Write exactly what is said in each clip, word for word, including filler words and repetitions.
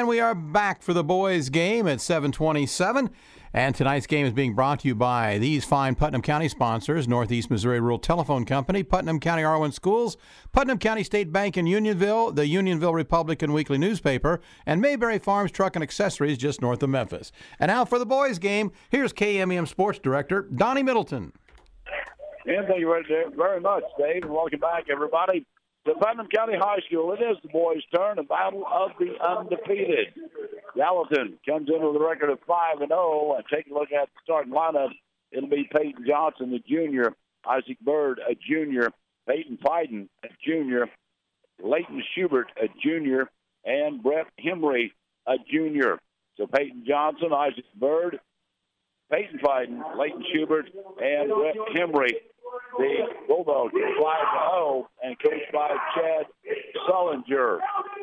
And we are back for the boys' game at seven twenty-seven. And tonight's game is being brought to you by these fine Putnam County sponsors: Northeast Missouri Rural Telephone Company, Putnam County R one Schools, Putnam County State Bank in Unionville, the Unionville Republican Weekly Newspaper, and Mayberry Farms Truck and Accessories just north of Memphis. And now for the boys' game, here's K M E M Sports Director Donnie Middleton. And thank you very much, Dave, and welcome back, everybody, to Putnam County High School. It is the boys' turn, a battle of the undefeated. Gallatin comes in with a record of five and oh. And take a look at the starting lineup. It'll be Peyton Johnson, a junior, Isaac Bird, a junior, Peyton Fiden, a junior, Leighton Schubert, a junior, and Brett Hemry, a junior. So Peyton Johnson, Isaac Bird, Peyton Fiden, Leighton Schubert, and Brett Hemry. The Bulldogs are five and oh and coached by Chad Sullinger.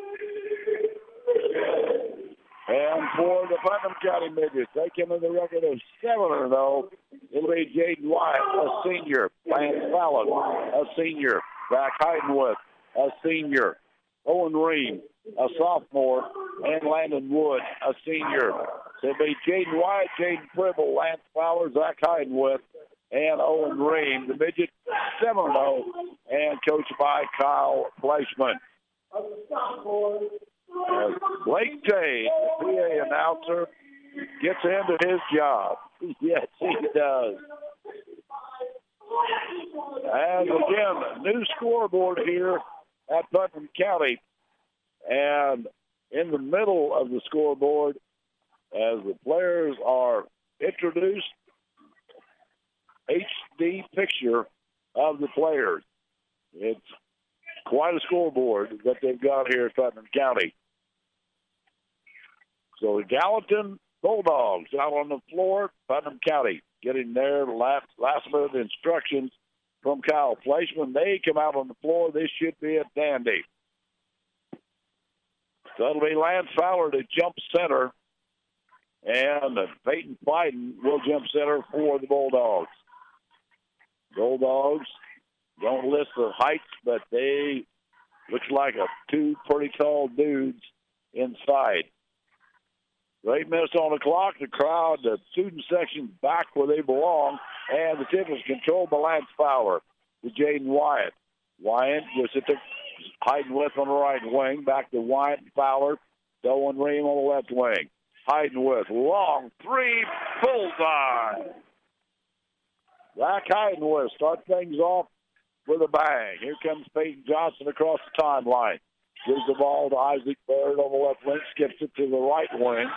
And for the Putnam County Midgets, they come in the record of seven and oh. It'll be Jaden Wyatt, a senior, Lance Fallon, a senior, Zach Heidenwith, a senior, Owen Ream, a sophomore, and Landon Wood, a senior. So it'll be Jaden Wyatt, Jaden Pribble, Lance Fowler, Zach Heidenwith, and Owen Ream. The midget seven and oh and coached by Kyle Fleischman. As Blake Tate, the P A announcer, gets into his job. Yes, he does. And again, new scoreboard here at Putnam County. And in the middle of the scoreboard, as the players are introduced, H D picture of the players. It's quite a scoreboard that they've got here at Putnam County. So the Gallatin Bulldogs out on the floor, Putnam County, getting their last, last minute instructions from Kyle Fleischman. They come out on the floor. This should be a dandy. So it'll be Lance Fowler to jump center, and Peyton Biden will jump center for the Bulldogs. Bulldogs don't list the heights, but they look like a two pretty tall dudes inside. So eight minutes on the clock. The crowd, the student section, back where they belong, and the tip is controlled by Lance Fowler to Jaden Wyatt. Wyatt just at the Heidenwith on the right wing, back to Wyatt and Fowler, to Owen Ream on the left wing. Heidenwith, long three, bullseye. Zach Heidenwith starts things off with a bang. Here comes Peyton Johnson across the timeline. Gives the ball to Isaac Bird on the left wing, skips it to the right wing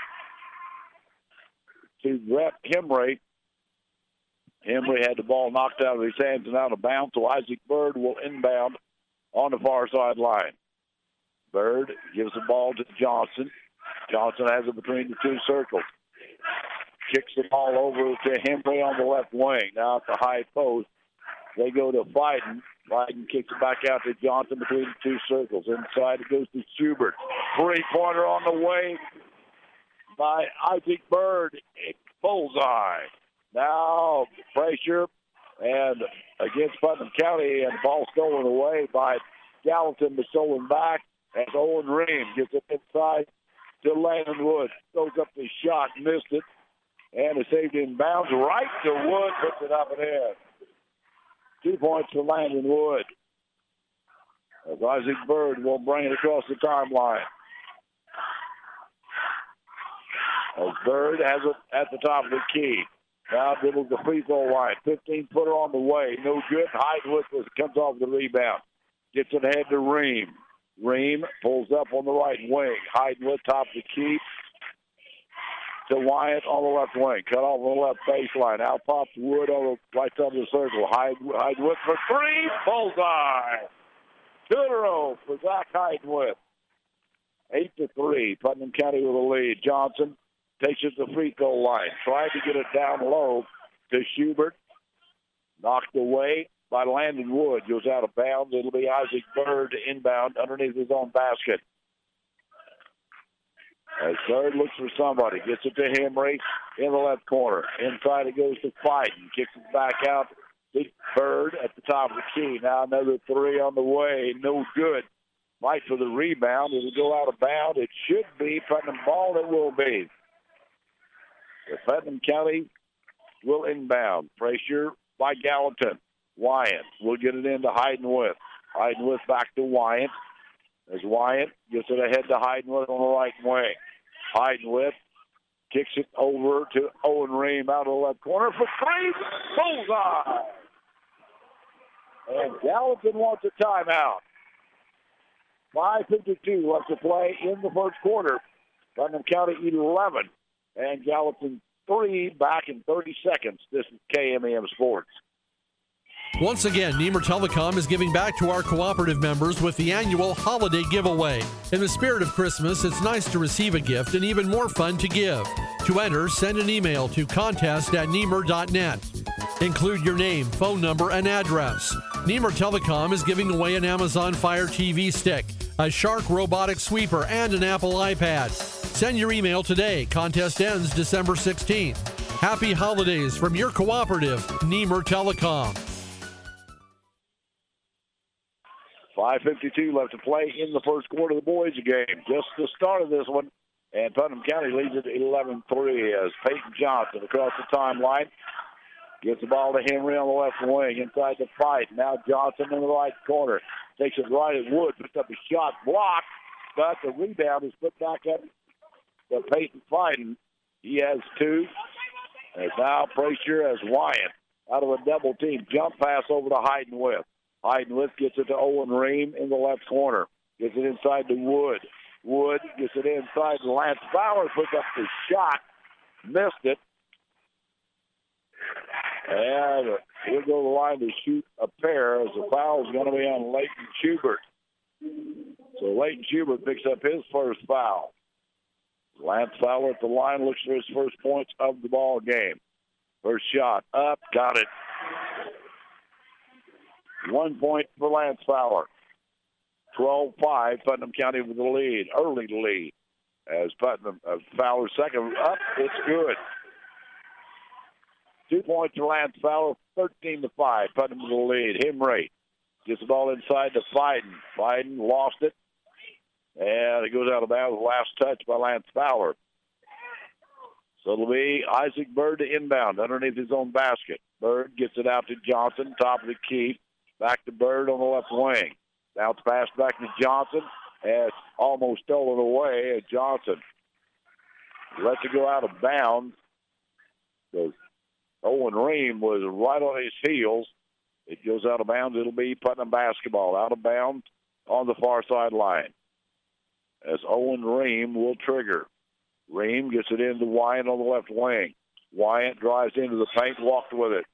to Brett Hemry. Hemry had the ball knocked out of his hands and out of bounds, so Isaac Bird will inbound on the far sideline. Bird gives the ball to Johnson. Johnson has it between the two circles. Kicks the ball over to Hemry on the left wing. Now at the high post, they go to Biden. Biden kicks it back out to Johnson between the two circles. Inside it goes to Schubert. Three-pointer on the way by Isaac Bird. Bullseye. Now pressure and against Putnam County, and the ball stolen away by Gallatin, but stolen back as Owen Ream gets it inside to Landon Wood. Goes up the shot, missed it, and is saved in bounds right to Wood, puts it up and in. Two points for Landon Wood. As Isaac Bird will bring it across the timeline. As Bird has it at the top of the key. Now dribbles the free throw line. fifteen-footer on the way. No good. Heidenwith comes off the rebound. Gets it ahead to Ream. Ream pulls up on the right wing. Heidenwith top of the key to Wyatt on the left wing. Cut off on the left baseline. Out pops Wood on the right side of the circle. Heidenwith for three. Bullseye. Two in a row for Zach Heidenwith. Eight to three. Putnam County with a lead. Johnson takes it to the free throw line. Tried to get it down low to Schubert. Knocked away by Landon Wood. Goes out of bounds. It'll be Isaac Bird inbound underneath his own basket. As Bird looks for somebody. Gets it to Hemry in the left corner. Inside it goes to Fiden. Kicks it back out to Bird at the top of the key. Now another three on the way. No good. fight for the rebound. It'll go out of bounds. It should be Putnam ball. It will be. The Putnam County will inbound. Pressure by Gallatin. Wyatt will get it into Heidenwith. Heidenwith back to Wyatt. As Wyatt gets it ahead to Heidenwith on the right wing. Heidenwith kicks it over to Owen Ream out of the left corner for three. Bullseye! And Gallatin wants a timeout. five fifty-two left to play in the first quarter. Putnam County eleven and Gallatin three back in thirty seconds. This is K M A M Sports. Once again, Niemer Telecom is giving back to our cooperative members with the annual holiday giveaway. In the spirit of Christmas, it's nice to receive a gift and even more fun to give. To enter, send an email to contest at niemer dot net. Include your name, phone number, and address. Niemer Telecom is giving away an Amazon Fire T V stick, a Shark robotic sweeper, and an Apple iPad. Send your email today. Contest ends December sixteenth. Happy holidays from your cooperative, Niemer Telecom. five fifty-two left to play in the first quarter of the boys' game. Just the start of this one, and Putnam County leads it eleven three as Peyton Johnson across the timeline gets the ball to Henry on the left wing inside the fight. Now Johnson in the right corner. Takes it right at Wood. Puts up a shot blocked, but the rebound is put back up to Peyton Fiden. He has two. There's now pressure as Wyatt out of a double team. Jump pass over to Heidenwith. Heidenwith gets it to Owen Ream in the left corner. Gets it inside to Wood. Wood gets it inside to Lance Fowler. Puts up the shot. Missed it. And he'll go to the line to shoot a pair as the foul is going to be on Leighton Schubert. So Leighton Schubert picks up his first foul. Lance Fowler at the line looks for his first points of the ball game. First shot up, got it. One point for Lance Fowler. twelve five, Putnam County with the lead, early lead. As Putnam, uh, Fowler's second up, it's good. Two points for Lance Fowler, thirteen to five. Putnam with the lead. Hemray gets the ball inside to Fiden. Fiden lost it. And it goes out of bounds. Last touch by Lance Fowler. So it'll be Isaac Bird to inbound underneath his own basket. Bird gets it out to Johnson, top of the key. Back to Bird on the left wing. Bounce pass back to Johnson. As almost stolen away at Johnson. Lets it go out of bounds. So Owen Ream was right on his heels. It goes out of bounds. It'll be Putnam basketball. Out of bounds on the far sideline. As Owen Ream will trigger. Ream gets it into Wyatt on the left wing. Wyatt drives into the paint, walked with it.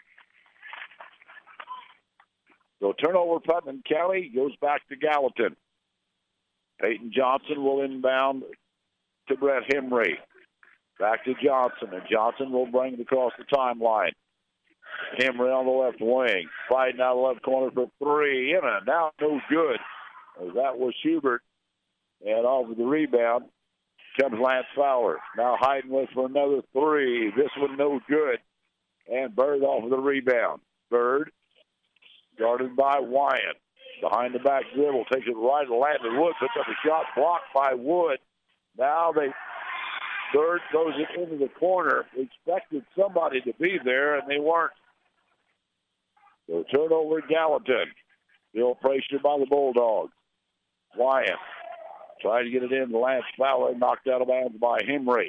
So turnover, Putnam County goes back to Gallatin. Peyton Johnson will inbound to Brett Hemry. Back to Johnson, and Johnson will bring it across the timeline. Hemry on the left wing. Fighting out of the left corner for three. In and now no good. As that was Schubert. And off of the rebound comes Lance Fowler. Now Heidenwith for another three. This one no good. And Bird off of the rebound. Bird guarded by Wyatt. Behind the back dribble. Takes it right to Landon Wood. Puts up a shot blocked by Wood. Now they Bird throws it into the corner. Expected somebody to be there, and they weren't. So turnover Gallatin. Still pressured by the Bulldogs. Wyatt tried to get it in to Lance Fowler, knocked out of bounds by Hemry.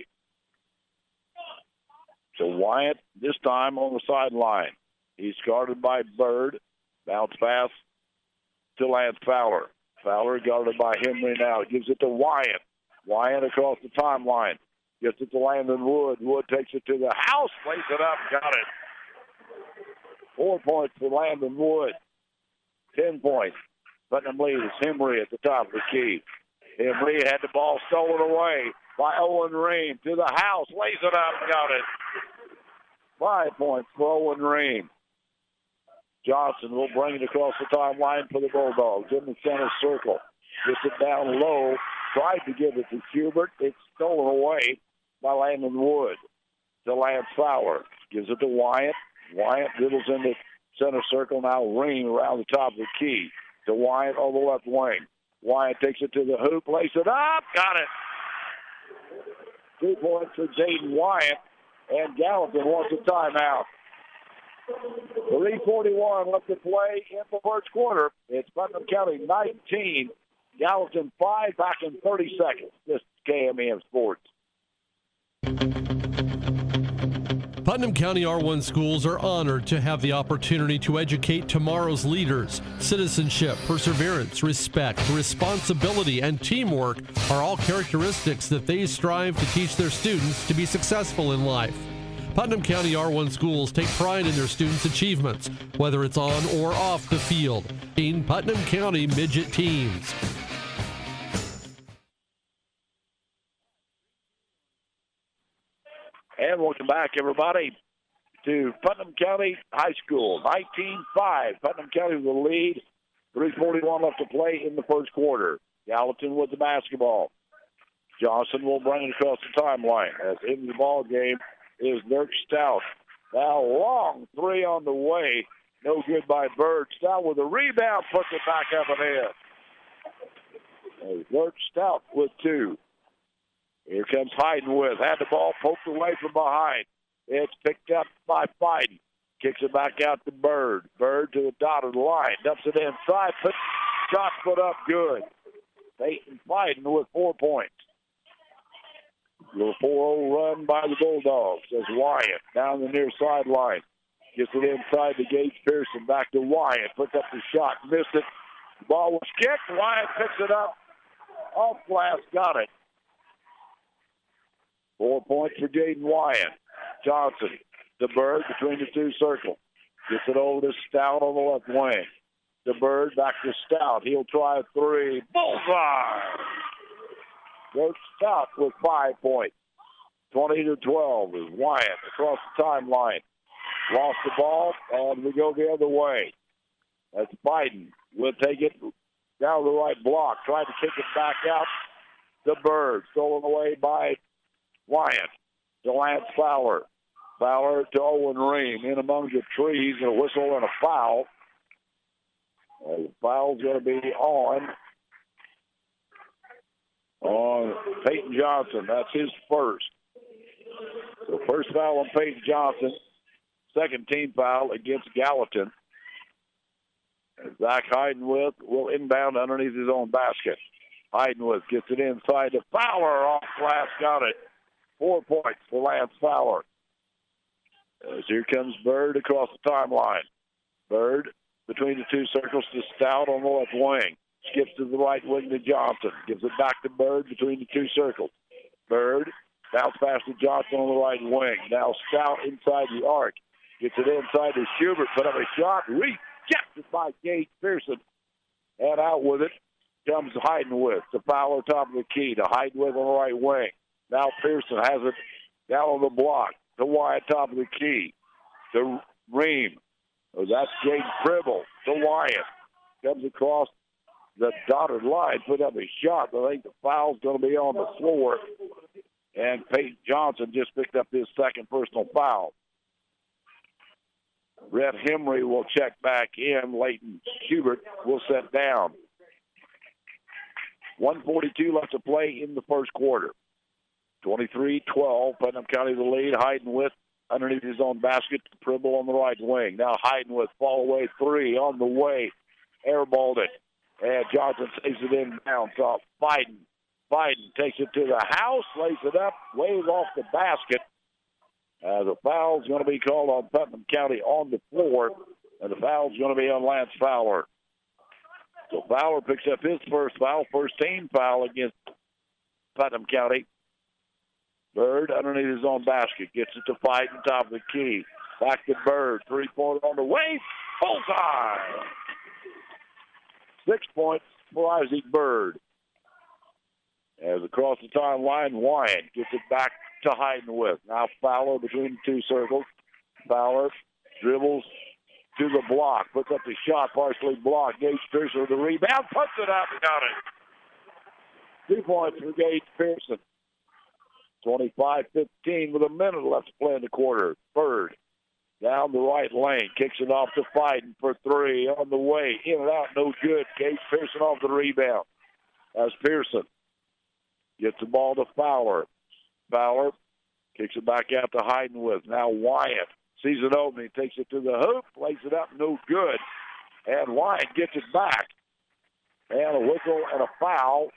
So Wyatt this time on the sideline. He's guarded by Bird. Bounce pass to Lance Fowler. Fowler guarded by Hemry now. Gives it to Wyatt. Wyatt across the timeline. Gets it to Landon Wood. Wood takes it to the house. Plays it up. Got it. Four points for Landon Wood. Ten points. Putnam leads Hemry at the top of the key. Hemry had the ball stolen away by Owen Ream. To the house. Lays it up. Got it. Five points for Owen Ream. Johnson will bring it across the timeline for the Bulldogs in the center circle. Gets it down low. Tried to give it to Schubert. It's stolen away by Landon Wood. To Lance Fowler. Gives it to Wyatt. Wyatt dribbles in the center circle. Now Ream around the top of the key. To Wyatt on the left wing. Wyatt takes it to the hoop, lays it up, got it. Two points for Jaden Wyatt, and Gallatin wants a timeout. three forty-one left to play in the first quarter. It's Putnam County nineteen, Gallatin five, back in thirty seconds. This is K M E M Sports. Putnam County R one schools are honored to have the opportunity to educate tomorrow's leaders. Citizenship, perseverance, respect, responsibility, and teamwork are all characteristics that they strive to teach their students to be successful in life. Putnam County R one schools take pride in their students' achievements, whether it's on or off the field. In Putnam County Midget Teams. And welcome back, everybody, to Putnam County High School. nineteen five. Putnam County with the lead. three forty-one left to play in the first quarter. Gallatin with the basketball. Johnson will bring it across the timeline. As in the ball game is Dirk Stout. Now long three on the way. No good by Bird. Stout with a rebound, puts it back up and in. Dirk Stout with two. Here comes Heidenwith. Had the ball poked away from behind. It's picked up by Biden. Kicks it back out to Bird. Bird to the dotted line. Dumps it inside. Puts shot put up good. Peyton Biden with four points. Little four oh run by the Bulldogs as Wyatt down the near sideline. Gets it inside to Gage Pearson. Back to Wyatt. Puts up the shot. Missed it. The ball was kicked. Wyatt picks it up. Off glass. Got it. Four points for Jaden Wyatt. Johnson to Bird between the two circles. Gets it over to Stout on the left wing. The Bird back to Stout. He'll try a three. Bullseye! Dirk Stout with five points. twenty to twelve is Wyatt across the timeline. Lost the ball, and we go the other way. That's Biden. We'll take it down the right block. Trying to kick it back out. The Bird stolen away by Wyatt to Lance Fowler. Fowler to Owen Ream. In among the trees, a whistle and a foul. Uh, the foul's going to be on. On Peyton Johnson. That's his first. So first foul on Peyton Johnson. Second team foul against Gallatin. And Zach Heidenwith will inbound underneath his own basket. Heidenwith gets it inside to Fowler. Off glass, got it. Four points for Lance Fowler. As here comes Bird across the timeline. Bird between the two circles to Stout on the left wing. Skips to the right wing to Johnson. Gives it back to Bird between the two circles. Bird bounce pass to Johnson on the right wing. Now Stout inside the arc. Gets it inside to Schubert. Put up a shot. Rejected by Gage Pearson. And out with it comes Heidenwith. To Fowler top of the key. To Heidenwith on the right wing. Now Pearson has it down on the block. To Wyatt top of the key. To Ream. Oh, that's Jake Cribble. To Wyatt. Comes across the dotted line. Put up a shot. But I think the foul's going to be on the floor. And Peyton Johnson just picked up his second personal foul. Rhett Hemry will check back in. Leighton Schubert will set down. one forty-two left to play in the first quarter. twenty-three twelve. Putnam County the lead. Heidenwith underneath his own basket. Pribble on the right wing. Now Heidenwith fall away three on the way. Airballed it. And Johnson saves it in bounds off Biden. Biden takes it to the house, lays it up, waves off the basket. Uh, the foul's going to be called on Putnam County on the floor, and the foul's going to be on Lance Fowler. So Fowler picks up his first foul, first team foul against Putnam County. Bird underneath his own basket, gets it to fight on top of the key. Back to Bird, three-pointer on the way, bullseye! Six points for Isaac Bird. As across the timeline, Wyatt gets it back to Heidenwith. Now Fowler between the two circles. Fowler dribbles to the block, puts up the shot, partially blocked. Gage Pearson with the rebound, puts it up, got it. Two points for Gage Pearson. twenty-five fifteen with a minute left to play in the quarter. Bird down the right lane, kicks it off to Biden for three on the way. In and out, no good. Gage Pearson off the rebound. As Pearson gets the ball to Fowler. Fowler kicks it back out to Heidenwith. Now Wyatt sees it open. He takes it to the hoop, lays it up, no good. And Wyatt gets it back. And a whistle and a foul.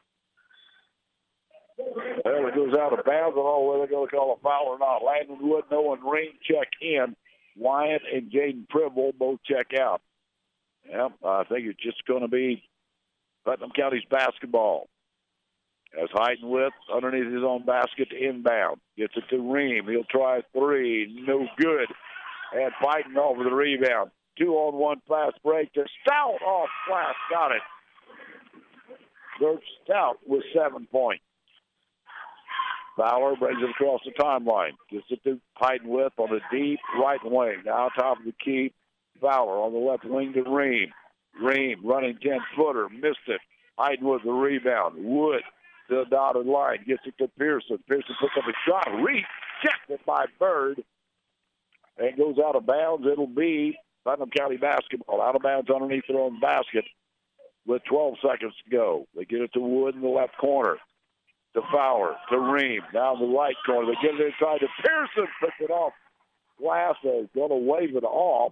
Well, it goes out of bounds. I don't know whether they're going to call a foul or not. Landon Wood, Noah Ring check in. Wyatt and Jaden Pribble both check out. Yep, I think it's just going to be Putnam County's basketball. As Heidenwith underneath his own basket to inbound. Gets it to Ream. He'll try three. No good. And fighting over the rebound. Two on one fast break to Stout off glass. Got it. George Stout with seven points. Fowler brings it across the timeline. Gets it to Heidenwith on the deep right wing. Now top of the key. Fowler on the left wing to Ream. Ream running ten-footer. Missed it. Heidenwith the rebound. Wood to the dotted line. Gets it to Pearson. Pearson puts up a shot. Rejected by Bird. And goes out of bounds. It'll be Putnam County basketball. Out of bounds underneath their own basket with twelve seconds to go. They get it to Wood in the left corner. To Fowler. To Ream. Down the right corner. They get it inside to Pearson. Puts it off glass. They're going to wave it off.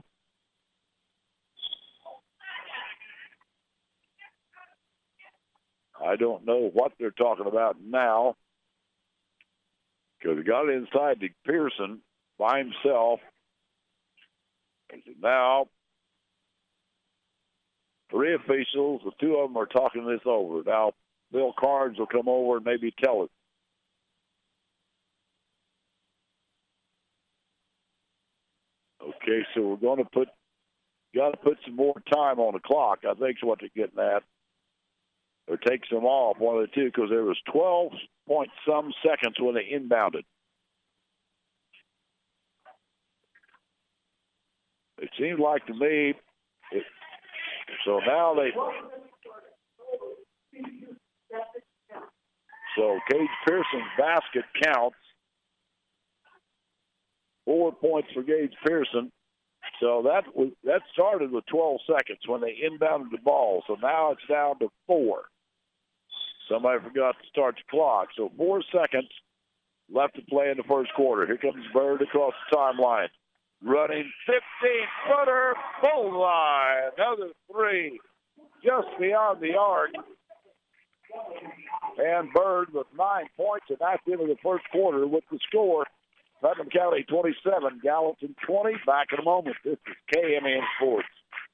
I don't know what they're talking about now. Because he got it inside to Pearson by himself. Now, three officials, the two of them are talking this over. Now, Bill Carnes will come over and maybe tell us. Okay, so we're going to put, got to put some more time on the clock, I think is what they're getting at. Or take some off, one of the two, because there was twelve point some seconds when they inbounded. It seems like to me, it, so now they, so Cage Pearson's basket counts. Four points for Gage Pearson. So that was, that started with twelve seconds when they inbounded the ball. So now it's down to four. Somebody forgot to start the clock. So four seconds left to play in the first quarter. Here comes Bird across the timeline. Running fifteen-footer, bullseye. Another three just beyond the arc. And Bird with nine points, and that's the end of the first quarter with the score. Putnam County twenty-seven, Gallatin twenty. Back in a moment. This is K M A N Sports.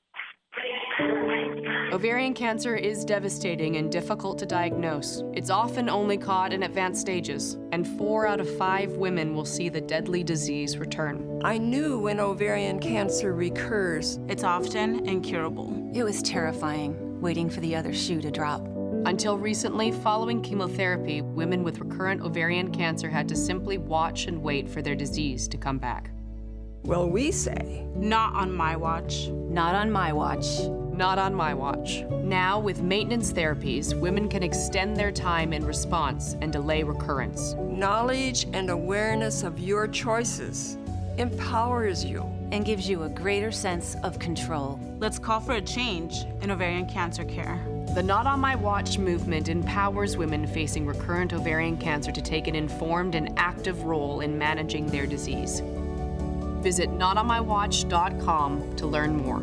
Ovarian cancer is devastating and difficult to diagnose. It's often only caught in advanced stages, and four out of five women will see the deadly disease return. I knew when ovarian cancer recurs, it's often incurable. It was terrifying, waiting for the other shoe to drop. Until recently, following chemotherapy, women with recurrent ovarian cancer had to simply watch and wait for their disease to come back. well, we say, not on my watch. Not on my watch. Not on my watch. Now, with maintenance therapies, women can extend their time in response and delay recurrence. knowledge and awareness of your choices empowers you And gives you a greater sense of control. Let's call for a change in ovarian cancer care. The Not On My Watch movement empowers women facing recurrent ovarian cancer to take an informed and active role in managing their disease. Visit not on my watch dot com to learn more.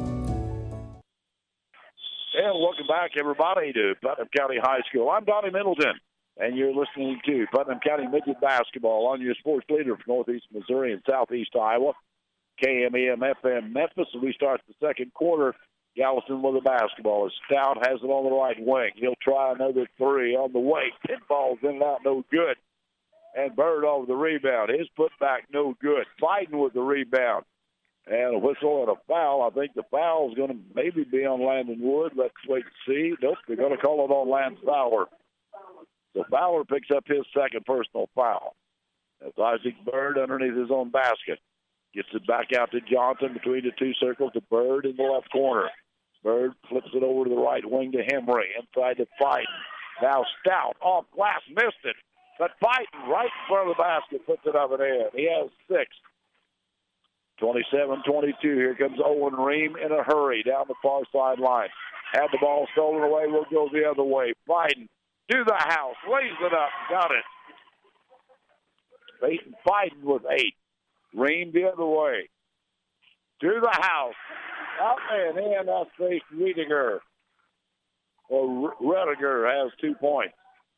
And welcome back, everybody, to Putnam County High School. I'm Donnie Middleton, and you're listening to Putnam County Midget Basketball on your sports leader from Northeast Missouri and Southeast Iowa, K M E M F M Memphis. And we start the second quarter. Gallatin with the basketball. As Stout has it on the right wing. He'll try another three on the way. Pinball's in and out, no good. And Bird over the rebound. His putback, no good. Fighting with the rebound. And a whistle and a foul. I think the foul is going to maybe be on Landon Wood. Let's wait and see. Nope, they're going to call it on Lance Fowler. So Fowler picks up his second personal foul. That's Isaac Bird underneath his own basket. Gets it back out to Johnson between the two circles to Bird in the left corner. Bird flips it over to the right wing to Hemry. Inside to Fighton. Now Stout off glass, missed it. But Fighton right in front of the basket puts it up and in. He has six. twenty-seven twenty-two. Here comes Owen Ream in a hurry down the far sideline. Had the ball stolen away. We'll go the other way. Biden to the house. Lays it up. Got it. Peyton Biden with eight. Ream the other way. To the house. Out and in. That's faced Rediger. Or Rediger has two points.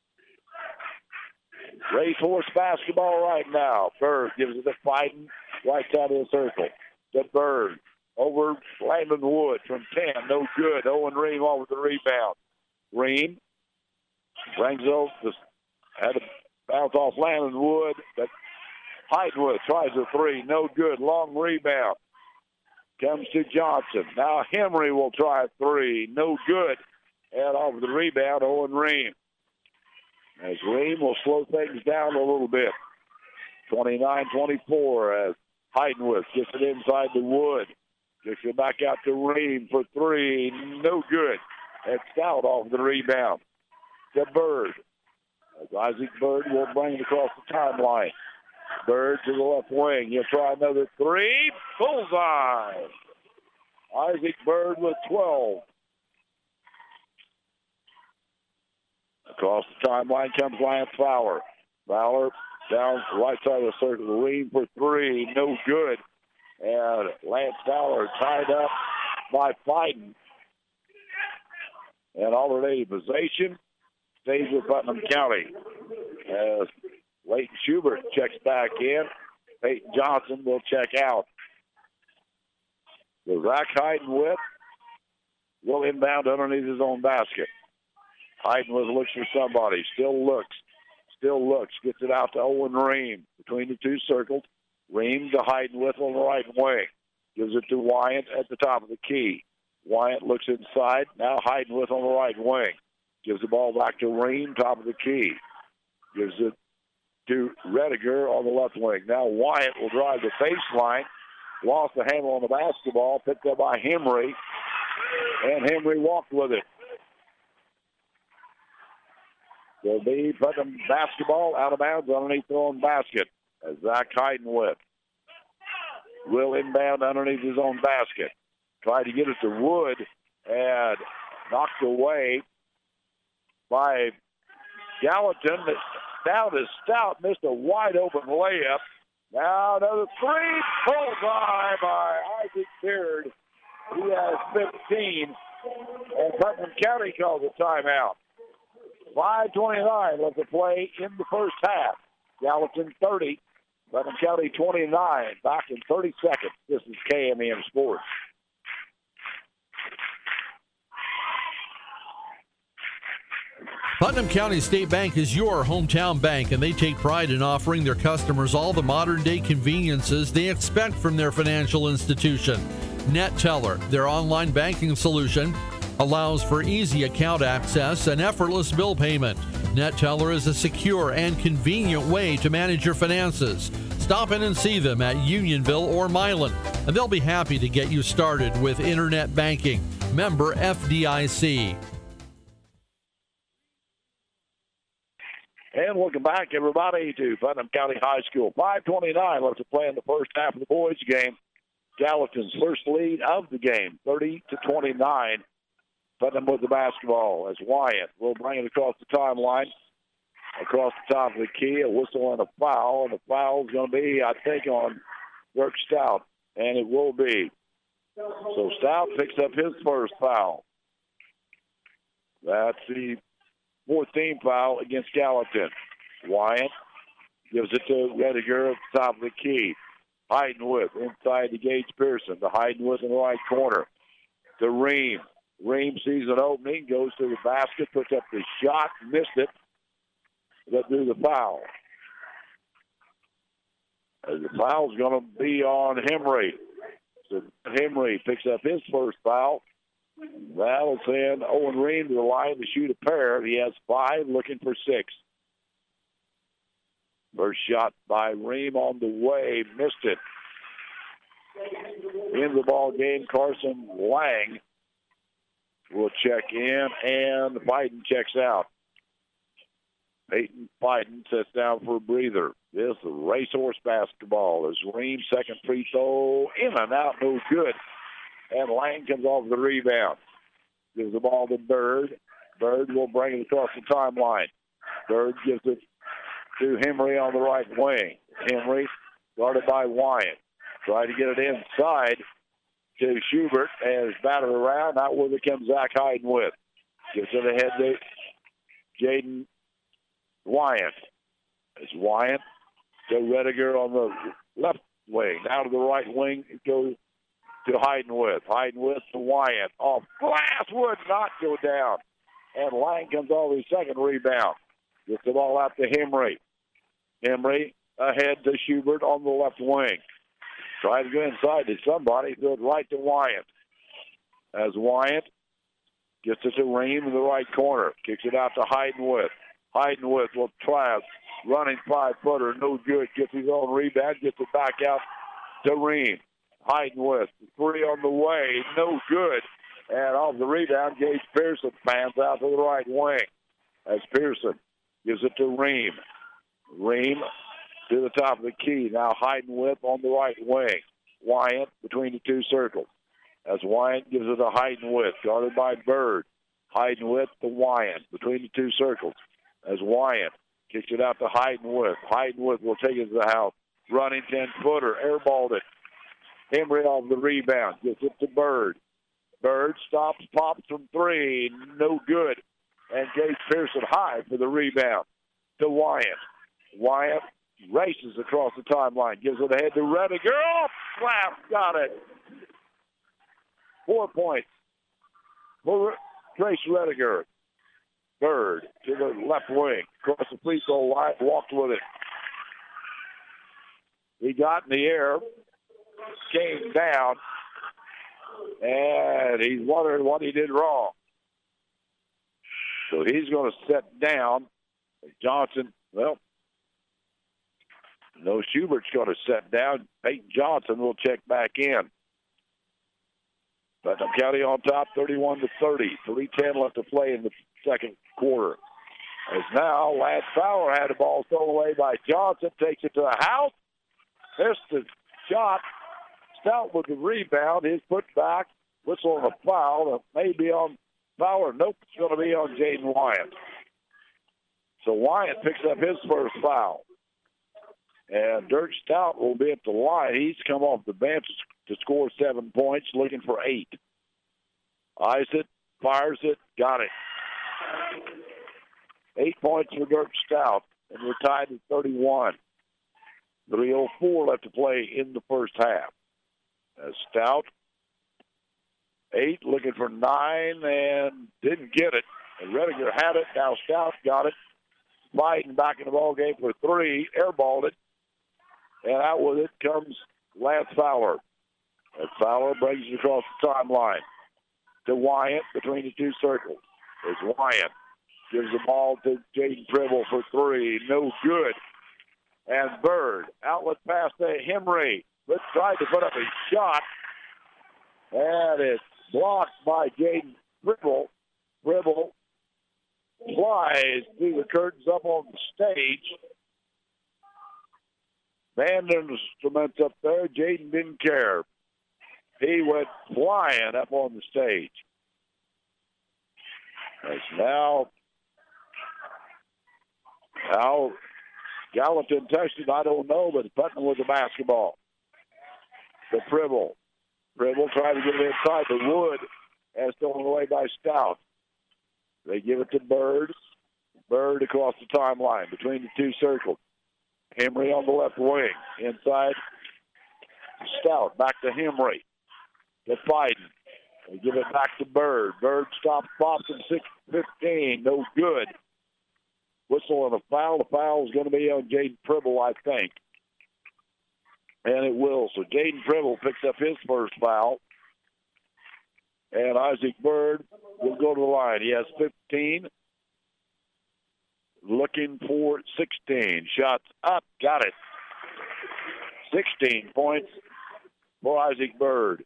Racehorse basketball right now. Bird gives it to Biden. Right side of the circle. To Bird. Over Landon Wood from ten. No good. Owen Ream over the rebound. Ream brings over. The, had to bounce off Landon Wood. But Highwood tries a three. No good. Long rebound. Comes to Johnson. Now Henry will try a three. No good. And off the rebound, Owen Ream. As Ream will slow things down a little bit. twenty-nine twenty-four as Heidenwood gets it inside the Wood. Gets it back out to Ream for three. No good. And Stout off the rebound. To Bird. As Isaac Bird will bring it across the timeline. Bird to the left wing. He'll try another three. Bullseye. Isaac Bird with twelve. Across the timeline comes Lance Fowler. Fowler down the right side of the circle. Ream for three. No good. And Lance Fowler tied up by Biden. And alternating possession stays with Putnam County. As Leighton Schubert checks back in. Peyton Johnson will check out. The Zach Heidenwood will inbound underneath his own basket. Heidenwood looks for somebody. Still looks. Still looks. Gets it out to Owen Ream. Between the two circles. Ream to Heidenwood on the right wing. Gives it to Wyatt at the top of the key. Wyatt looks inside. Now Heidenwood on the right wing. Gives the ball back to Ream, top of the key. Gives it to Rediger on the left wing. Now Wyatt will drive the baseline. Lost the handle on the basketball. Picked up by Henry. And Henry walked with it. Will be Putnam basketball out of bounds underneath their own basket. As Zach Heidenwood will inbound underneath his own basket. Tried to get it to Wood and knocked away by Gallatin. Stout is Stout. Missed a wide open layup. Now another three. Bullseye by Isaac Beard. He has fifteen. And Putnam County calls a timeout. five twenty-nine left to play in the first half. Gallatin thirty. Putnam County twenty-nine. Back in thirty seconds. This is K M E M Sports. Putnam County State Bank is your hometown bank, and they take pride in offering their customers all the modern-day conveniences they expect from their financial institution. NetTeller, their online banking solution, allows for easy account access and effortless bill payment. NetTeller is a secure and convenient way to manage your finances. Stop in and see them at Unionville or Milan, and they'll be happy to get you started with internet banking. Member F D I C. And welcome back, everybody, to Putnam County High School. five twenty-nine left to play in the first half of the boys' game. Gallatin's first lead of the game, thirty to twenty-nine. Putnam with the basketball as Wyatt will bring it across the timeline. Across the top of the key, a whistle and a foul. And the foul is going to be, I think, on Dirk Stout. And it will be. So Stout picks up his first foul. That's the fourth team foul against Gallatin. Wyatt gives it to Rediger at the top of the key. Heidenwood inside to Gage Pearson. To Heidenwood in the right corner. To Ream. Ream sees an opening, goes to the basket, puts up the shot, missed it. That do the foul. And the foul's going to be on Henry. So Henry picks up his first foul. That'll send Owen Ream to the line to shoot a pair. He has five, looking for six. First shot by Ream on the way, missed it. In the ball game, Carson Lang will check in, and Biden checks out. Peyton Biden sits down for a breather. This is racehorse basketball. As Ream, second free throw, in and out, no good. And Lang comes off the rebound. Gives the ball to Bird. Bird will bring it across the timeline. Bird gives it to Henry on the right wing. Henry guarded by Wyatt. Try to get it inside to Schubert as battered around. Out where it comes Zach Hyden with. Gives it ahead to Jaden Wyatt. It's Wyatt to Rediger on the left wing. Now to the right wing, it goes to Hyden with. Hyden with to Wyatt. Off glass, would not go down. And Lang comes off his second rebound. Gets the ball out to Henry. Henry ahead to Schubert on the left wing. Tries to go inside to somebody. Throw it right to Wyatt. As Wyatt gets it to Ream in the right corner. Kicks it out to Hyden with. Hyden with will try a running five-footer. No good. Gets his own rebound. Gets it back out to Ream. Hyden with. Three on the way. No good. And off the rebound, Gage Pearson fans out to the right wing. As Pearson gives it to Ream. Ream to the top of the key. Now Hyden with on the right wing. Wyatt between the two circles. As Wyatt gives it to Hyden with. Guarded by Bird. Hyden with to Wyatt between the two circles. As Wyatt kicks it out to Hyden with. Hyden with will take it to the house. Running ten-footer. Airballed it. Henry off the rebound. Gets it to Bird. Bird stops, pops from three. No good. And Gage Pearson high for the rebound to Wyatt. Wyatt races across the timeline. Gives it ahead to Rediger. Oh, slap. Got it. Four points for Trace Rediger. Bird to the left wing. Across the free throw line. Walked with it. He got in the air. Came down. And he's wondering what he did wrong. So he's going to set down. Johnson, well, no, Schubert's going to set down. Peyton Johnson will check back in. Putnam County on top, thirty-one to thirty. three ten left to play in the second quarter. As now, Lance Fowler had the ball stolen away by Johnson. Takes it to the house. Missed the shot. Stout with the rebound. His put back. Whistle on a foul. It may be on Fowler. Nope, it's going to be on Jaden Wyatt. So Wyatt picks up his first foul. And Dirk Stout will be at the line. He's come off the bench to score seven points, looking for eight. Eyes it, fires it, got it. Eight points for Dirk Stout, and we're tied at thirty-one. three oh four left to play in the first half. As Stout, eight, looking for nine, and didn't get it. And Rediger had it. Now Stout got it. Biden back in the ball game for three, airballed it. And out with it comes Lance Fowler. And Fowler brings it across the timeline to Wyatt between the two circles. There's Wyatt. Gives the ball to Jaden Tribble for three. No good. And Bird. Outlet pass to Henry. Let's try to put up a shot. And it's blocked by Jaden Tribble. Tribble flies through the curtains up on the stage. Band instruments up there. Jaden didn't care. He went flying up on the stage. As now, how Gallatin touched it, I don't know, but Putnam with the basketball. The Pribble. Pribble tried to get it inside the wood as stolen away by Stout. They give it to Bird. Bird across the timeline between the two circles. Henry on the left wing. Inside Stout. Back to Henry. To Biden. They give it back to Bird. Bird stops, pops in six fifteen. No good. Whistle and a foul. The foul is going to be on Jaden Pribble, I think. And it will. So Jaden Pribble picks up his first foul. And Isaac Bird will go to the line. He has fifteen. Looking for sixteen. Shots up. Got it. sixteen points for Isaac Bird.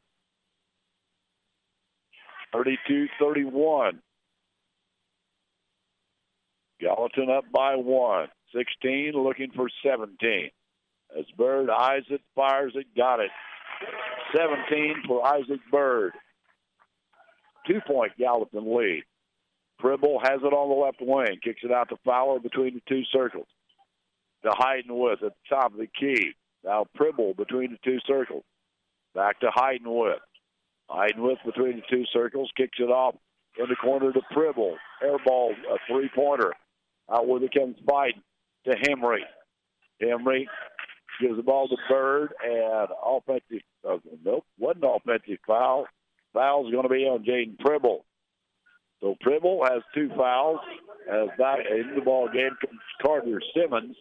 thirty-two thirty-one. Gallatin up by one. sixteen looking for seventeen. As Bird eyes it, fires it, got it. seventeen for Isaac Bird. Two-point Gallatin lead. Pribble has it on the left wing. Kicks it out to Fowler between the two circles. To Heidenwith at the top of the key. Now Pribble between the two circles. Back to Heidenwith. Heidenwith between the two circles. Kicks it off in the corner to Pribble. Air ball, a three-pointer. Out with it comes Biden to Hemry. Hemry gives the ball to Bird, and offensive, uh, nope, wasn't offensive foul. Foul's going to be on Jaden Pribble. So Pribble has two fouls. As back into the ball game comes Carter Simmons.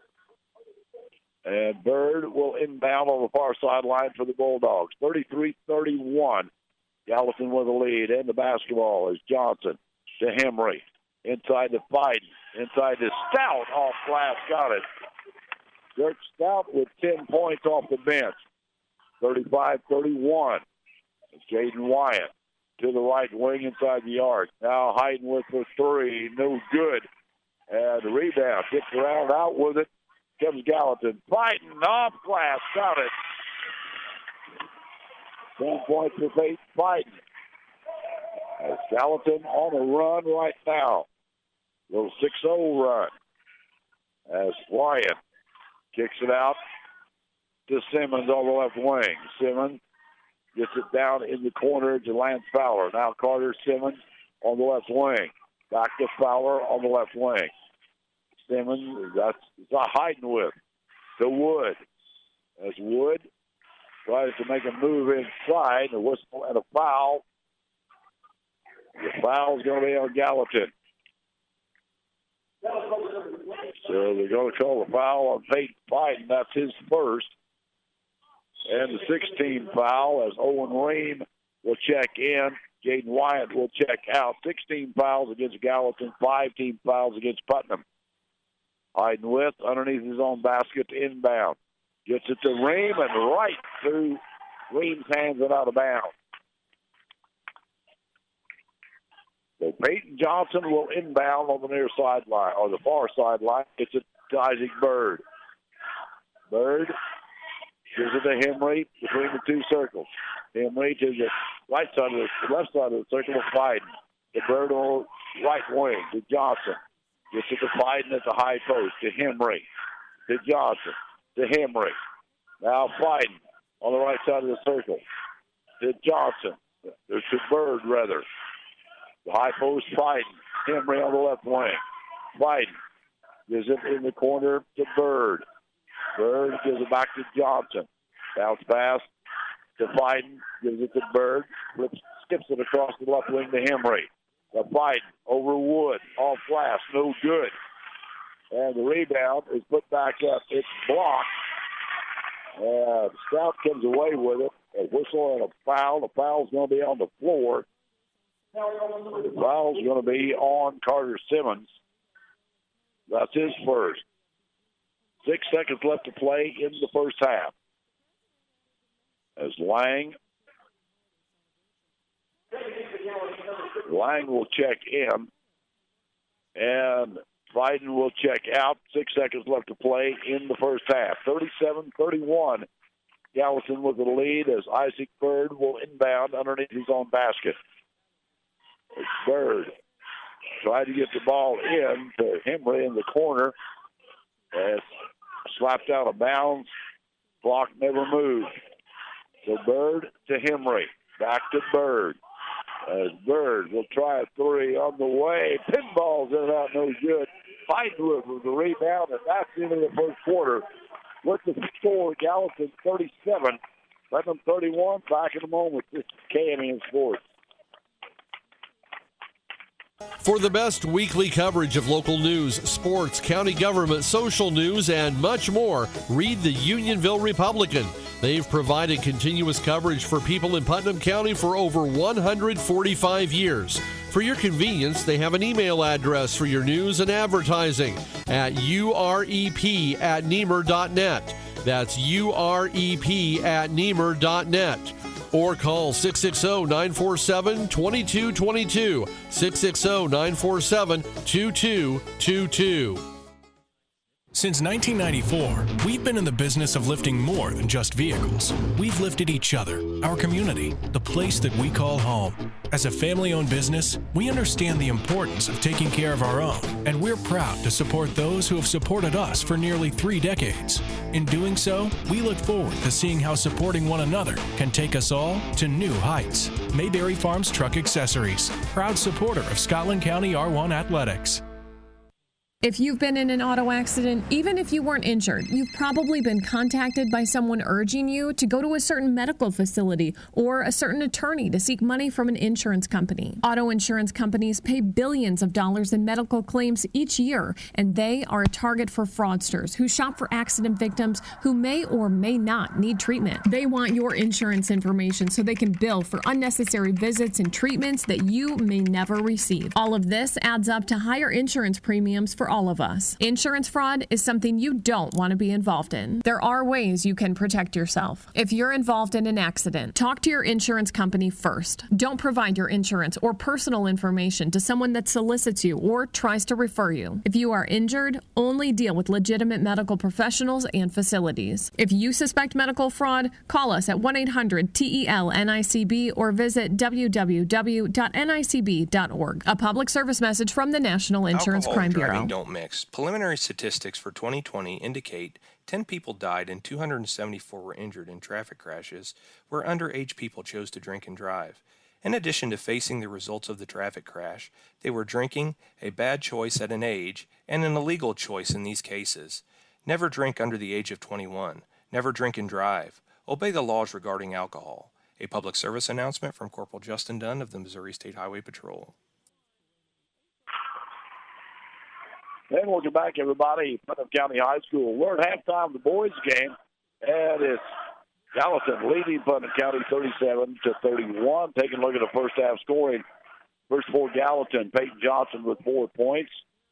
And Bird will inbound on the far sideline for the Bulldogs. thirty-three thirty-one. Gallatin with the lead. And the basketball is Johnson to Hemry. Inside to Biden. Inside to Stout. Off glass. Got it. Dirk Stout with ten points off the bench. thirty-five thirty-one. Jaden Wyatt to the right wing inside the arc. Now Heidenwith for three. No good. And the rebound. Gets around out with it. Comes Gallatin. Biden off glass. Got it. ten points for Peyton Biden. As Gallatin on a run right now. Little six oh run. As Wyatt kicks it out to Simmons on the left wing. Simmons gets it down in the corner to Lance Fowler. Now Carter Simmons on the left wing. Back to Fowler on the left wing. Simmons, that's not Heidenwith to Wood. As Wood tries to make a move inside, a whistle and a foul. The foul's going to be on Gallatin. So they're going to call a foul on Peyton Biden. That's his first. And the sixteen foul as Owen Ream will check in. Jaden Wyatt will check out. sixteen fouls against Gallatin, five team fouls against Putnam. Heidenwith underneath his own basket to inbound. Gets it to Ream and right through Ream's hands and out of bounds. So Peyton Johnson will inbound on the near sideline, or the far sideline. Gets it to Isaac Bird. Bird gives it to Hemry between the two circles. Hemry to the right side of the left side of the circle of Biden. The Bird on the right wing to Johnson. Gets it to Biden at the high post to Hemry. To Johnson. To Hemry. Now Biden on the right side of the circle. To Johnson. There's to Bird, rather. The high post, Biden. Hemry on the left wing. Biden gives it in the corner to Bird. Bird gives it back to Johnson. Bounce pass to Biden. Gives it to Bird. Flips, skips it across the left wing to Hemry. To Biden over Wood. Off glass. No good. And the rebound is put back up. It's blocked. And Stout comes away with it. A whistle and a foul. The foul's going to be on the floor. The foul's going to be on Carter Simmons. That's his first. Six seconds left to play in the first half. As Lang, Lang will check in, and Biden will check out. Six seconds left to play in the first half. thirty-seven thirty-one. Gallatin with the lead as Isaac Bird will inbound underneath his own basket. It's Bird tried to get the ball in to Hemry in the corner. As slapped out of bounds. Block never moved. So Bird to Hemry. Back to Bird. As Bird will try a three on the way. Pinballs in and out, no good. Heidenwith with the rebound, and that's the end of the first quarter. With the score, Gallatin thirty-seven, Putnam thirty-one. Back in a moment. This is K M E N Sports. For the best weekly coverage of local news, sports, county government, social news, and much more, read the Unionville Republican. They've provided continuous coverage for people in Putnam County for over one hundred forty-five years. For your convenience, they have an email address for your news and advertising at U R E P at Niemer dot net. That's U R E P at Niemer dot net. or call six six zero, nine four seven, two two two two, six six zero, nine four seven, two two two two. Since nineteen ninety-four, we've been in the business of lifting more than just vehicles. We've lifted each other, our community, the place that we call home. As a family-owned business, we understand the importance of taking care of our own, and we're proud to support those who have supported us for nearly three decades. In doing so, we look forward to seeing how supporting one another can take us all to new heights. Mayberry Farms Truck Accessories, proud supporter of Scotland County R one Athletics. If you've been in an auto accident, even if you weren't injured, you've probably been contacted by someone urging you to go to a certain medical facility or a certain attorney to seek money from an insurance company. Auto insurance companies pay billions of dollars in medical claims each year, and they are a target for fraudsters who shop for accident victims who may or may not need treatment. They want your insurance information so they can bill for unnecessary visits and treatments that you may never receive. All of this adds up to higher insurance premiums for all of us. Insurance fraud is something you don't want to be involved in. There are ways you can protect yourself. If you're involved in an accident, talk to your insurance company first. Don't provide your insurance or personal information to someone that solicits you or tries to refer you. If you are injured, only deal with legitimate medical professionals and facilities. If you suspect medical fraud, call us at one eight hundred T E L N I C B or visit w w w dot n i c b dot org. A public service message from the National Insurance Alcohol Crime and driving Bureau. Don't mix. Preliminary statistics for twenty twenty indicate ten people died and two hundred seventy-four were injured in traffic crashes where underage people chose to drink and drive. In addition to facing the results of the traffic crash, they were drinking, a bad choice at an age, and an illegal choice in these cases. Never drink under the age of twenty-one. Never drink and drive. Obey the laws regarding alcohol. A public service announcement from Corporal Justin Dunn of the Missouri State Highway Patrol. And welcome back, everybody. Putnam County High School. We're at halftime of the boys' game, and it's Gallatin leading Putnam County thirty-seven to thirty-one. Taking a look at the first half scoring. First for Gallatin, Peyton Johnson with four points.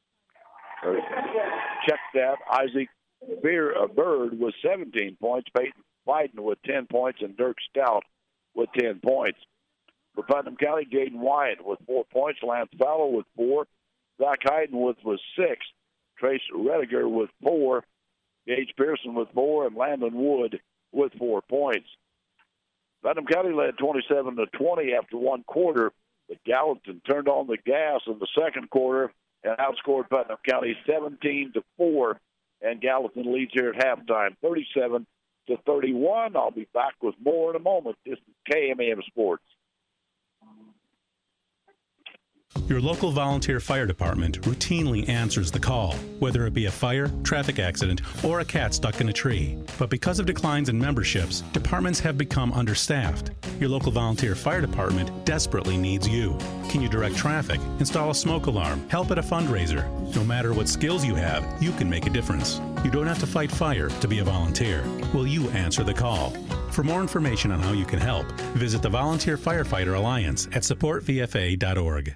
Check that. Isaac Beer, uh, Bird with seventeen points. Peyton Biden with ten points, and Dirk Stout with ten points. For Putnam County, Jaden Wyatt with four points. Lance Fowler with four. Zach Heidenwood with six, Trace Rediger with four, Gage Pearson with four, and Landon Wood with four points. Putnam County led twenty-seven to twenty after one quarter, but Gallatin turned on the gas in the second quarter and outscored Putnam County seventeen to four, and Gallatin leads here at halftime, thirty-seven to thirty-one. I'll be back with more in a moment. This is K M A M Sports. Your local volunteer fire department routinely answers the call, whether it be a fire, traffic accident, or a cat stuck in a tree. But because of declines in memberships, departments have become understaffed. Your local volunteer fire department desperately needs you. Can you direct traffic, install a smoke alarm, help at a fundraiser? No matter what skills you have, you can make a difference. You don't have to fight fire to be a volunteer. Will you answer the call? For more information on how you can help, visit the Volunteer Firefighter Alliance at support v f a dot org.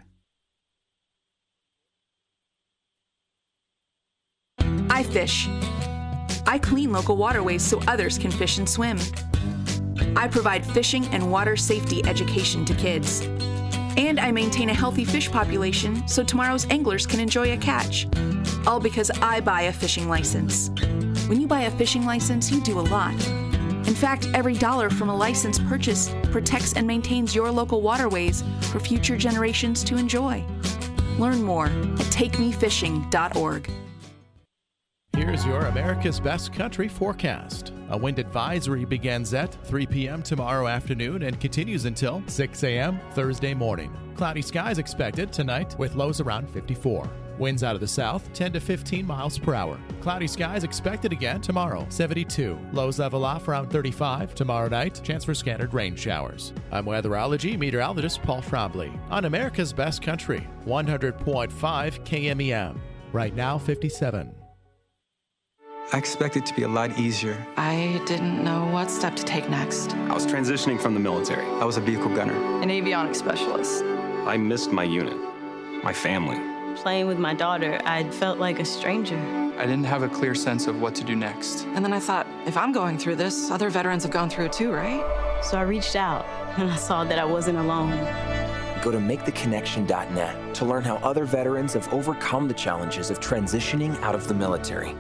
I fish. I clean local waterways so others can fish and swim. I provide fishing and water safety education to kids. And I maintain a healthy fish population so tomorrow's anglers can enjoy a catch. All because I buy a fishing license. When you buy a fishing license, you do a lot. In fact, every dollar from a license purchase protects and maintains your local waterways for future generations to enjoy. Learn more at take me fishing dot org. Here's your America's Best Country forecast. A wind advisory begins at three p.m. tomorrow afternoon and continues until six a.m. Thursday morning. Cloudy skies expected tonight with lows around fifty-four. Winds out of the south, ten to fifteen miles per hour. Cloudy skies expected again tomorrow, seventy-two. Lows level off around thirty-five. Tomorrow night, chance for scattered rain showers. I'm weatherology meteorologist Paul Trombley on America's Best Country, one hundred point five K M E M. Right now, fifty-seven. I expect it to be a lot easier. I didn't know what step to take next. I was transitioning from the military. I was a vehicle gunner. An avionics specialist. I missed my unit, my family. Playing with my daughter, I felt like a stranger. I didn't have a clear sense of what to do next. And then I thought, if I'm going through this, other veterans have gone through it too, right? So I reached out, and I saw that I wasn't alone. Go to make the connection dot net to learn how other veterans have overcome the challenges of transitioning out of the military.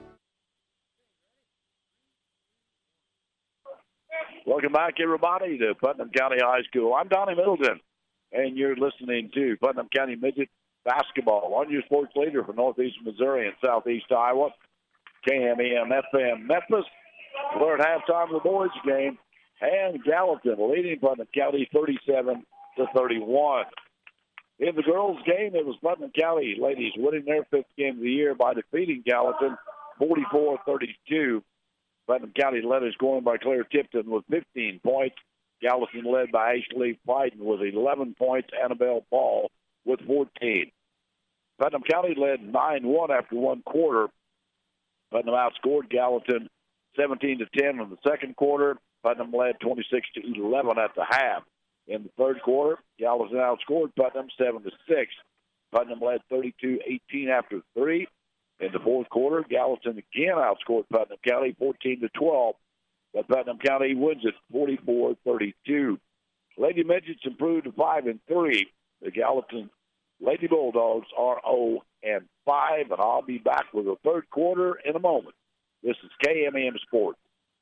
Welcome back, everybody, to Putnam County High School. I'm Donnie Middleton, and you're listening to Putnam County Midget Basketball on your sports leader for Northeast Missouri and Southeast Iowa, K M E M F M Memphis. We're at halftime of the boys' game, and Gallatin leading Putnam County thirty-seven to thirty-one. In the girls' game, it was Putnam County ladies winning their fifth game of the year by defeating Gallatin forty-four thirty-two. Putnam County led in scoring by Claire Tipton with fifteen points. Gallatin led by Ashley Biden with eleven points. Annabelle Ball with fourteen. Putnam County led nine one after one quarter. Putnam outscored Gallatin seventeen to ten in the second quarter. Putnam led twenty-six to eleven at the half. In the third quarter, Gallatin outscored Putnam seven to six. Putnam led thirty-two eighteen after three. In the fourth quarter, Gallatin again outscored Putnam County fourteen to twelve, but Putnam County wins it forty-four thirty-two. Lady Midgets improved to five and three. The Gallatin Lady Bulldogs are oh and five, and I'll be back with the third quarter in a moment. This is K M E M Sports.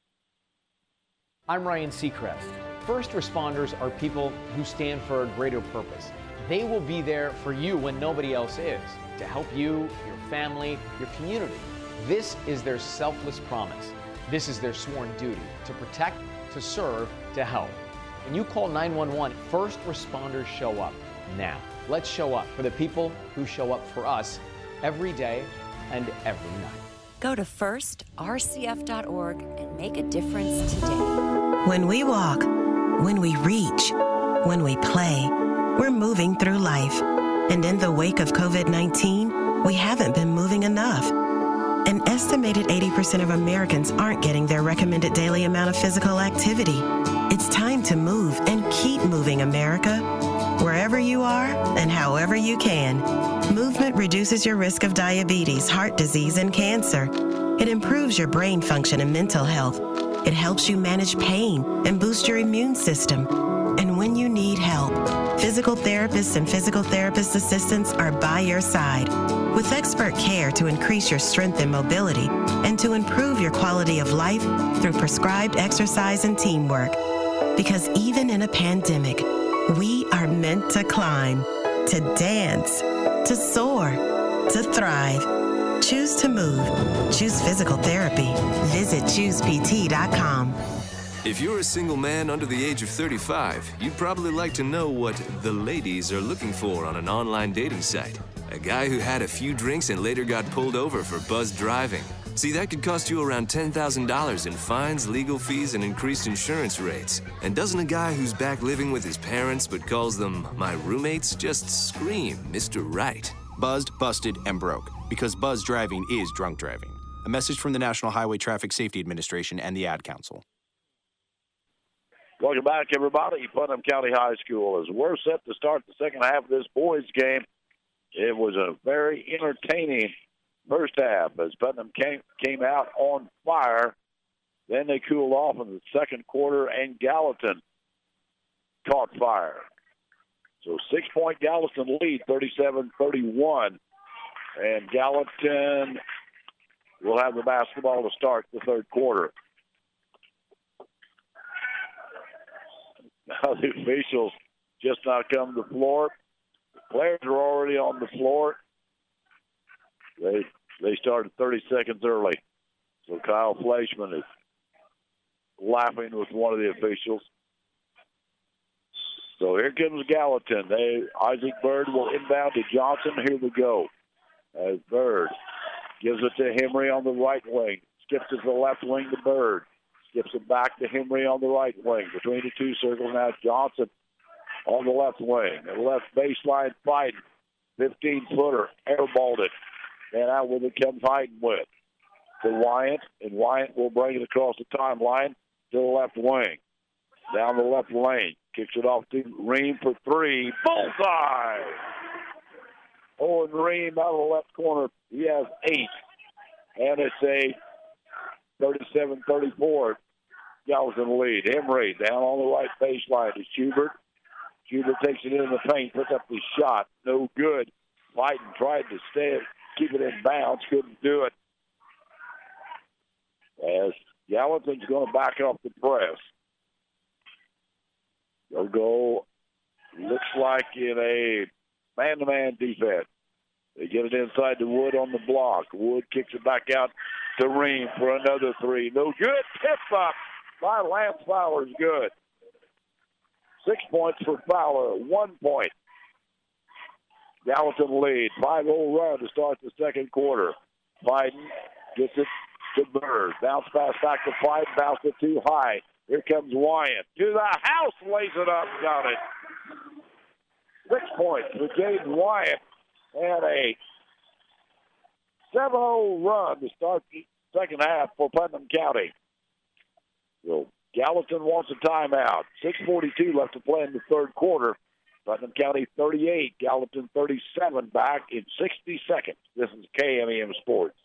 I'm Ryan Seacrest. First responders are people who stand for a greater purpose. They will be there for you when nobody else is, to help you, your family, your community. This is their selfless promise. This is their sworn duty to protect, to serve, to help. When you call nine one one, first responders show up now. Let's show up for the people who show up for us every day and every night. Go to first R C F dot org and make a difference today. When we walk, when we reach, when we play, we're moving through life. And in the wake of covid nineteen, we haven't been moving enough. An estimated eighty percent of Americans aren't getting their recommended daily amount of physical activity. It's time to move and keep moving, America. Wherever you are and however you can, movement reduces your risk of diabetes, heart disease, and cancer. It improves your brain function and mental health. It helps you manage pain and boost your immune system. And when you need help, physical therapists and physical therapist assistants are by your side with expert care to increase your strength and mobility and to improve your quality of life through prescribed exercise and teamwork. Because even in a pandemic, we are meant to climb, to dance, to soar, to thrive. Choose to move. Choose physical therapy. Visit choose P T dot com. If you're a single man under the age of thirty-five, you'd probably like to know what the ladies are looking for on an online dating site. A guy who had a few drinks and later got pulled over for buzzed driving. See, that could cost you around ten thousand dollars in fines, legal fees, and increased insurance rates. And doesn't a guy who's back living with his parents but calls them my roommates just scream Mister Right? Buzzed, busted, and broke. Because buzz driving is drunk driving. A message from the National Highway Traffic Safety Administration and the Ad Council. Welcome back, everybody. Putnam County High School as we're set to start the second half of this boys' game. It was a very entertaining first half as Putnam came, came out on fire. Then they cooled off in the second quarter, and Gallatin caught fire. So six-point Gallatin lead, thirty-seven thirty-one. And Gallatin will have the basketball to start the third quarter. Now the officials just not come to the floor. The players are already on the floor. They they started thirty seconds early. So Kyle Fleischman is laughing with one of the officials. So here comes Gallatin. They Isaac Bird will inbound to Johnson. Here we go. As Bird gives it to Henry on the right wing. Skips it to the left wing to Bird. Skips it back to Henry on the right wing. Between the two circles now, Johnson on the left wing. The left baseline fighting. fifteen-footer. Airballed it. And out with it comes Hyden with. To Wyant. And Wyant will bring it across the timeline to the left wing. Down the left lane. Kicks it off to Ream for three. Bullseye! Owen Ream out of the left corner. He has eight. And it's a thirty-seven thirty-four Gallatin lead. Hemry down on the right baseline to Schubert. Schubert takes it in the paint, puts up the shot. No good. Fighting tried to stay, keep it in bounds, couldn't do it. As Gallatin's going to back off the press. They'll go, looks like in a man-to-man defense. They get it inside to Wood on the block. Wood kicks it back out to Ream for another three. No good. Tip up by Lance Fowler is good. Six points for Fowler. One point. Gallatin lead. five oh run to start the second quarter. Biden gets it to Bird. Bounce pass back to Biden. Bounce it too high. Here comes Wyatt. To the house. Lays it up. Got it. Six points for Jaden Wyatt. And a seven oh run to start the second half for Putnam County. So Gallatin wants a timeout. six forty-two left to play in the third quarter. Putnam County thirty-eight, Gallatin thirty-seven, back in sixty seconds. This is K M E M Sports.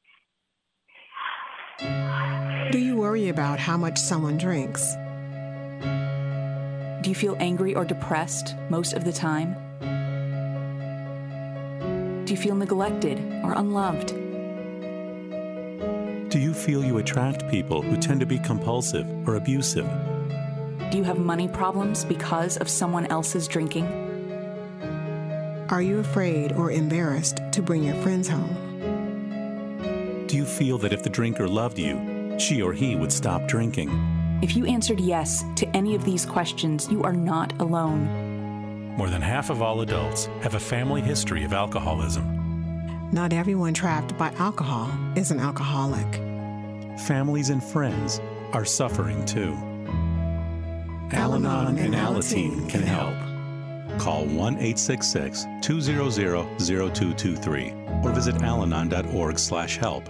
Do you worry about how much someone drinks? Do you feel angry or depressed most of the time? Do you feel neglected or unloved? Do you feel you attract people who tend to be compulsive or abusive? Do you have money problems because of someone else's drinking? Are you afraid or embarrassed to bring your friends home? Do you feel that if the drinker loved you, she or he would stop drinking? If you answered yes to any of these questions, you are not alone. More than half of all adults have a family history of alcoholism. Not everyone trapped by alcohol is an alcoholic. Families and friends are suffering too. Al-Anon and Alateen can help. Call one eight six six, two zero zero, zero two two three or visit alanon dot org slash help.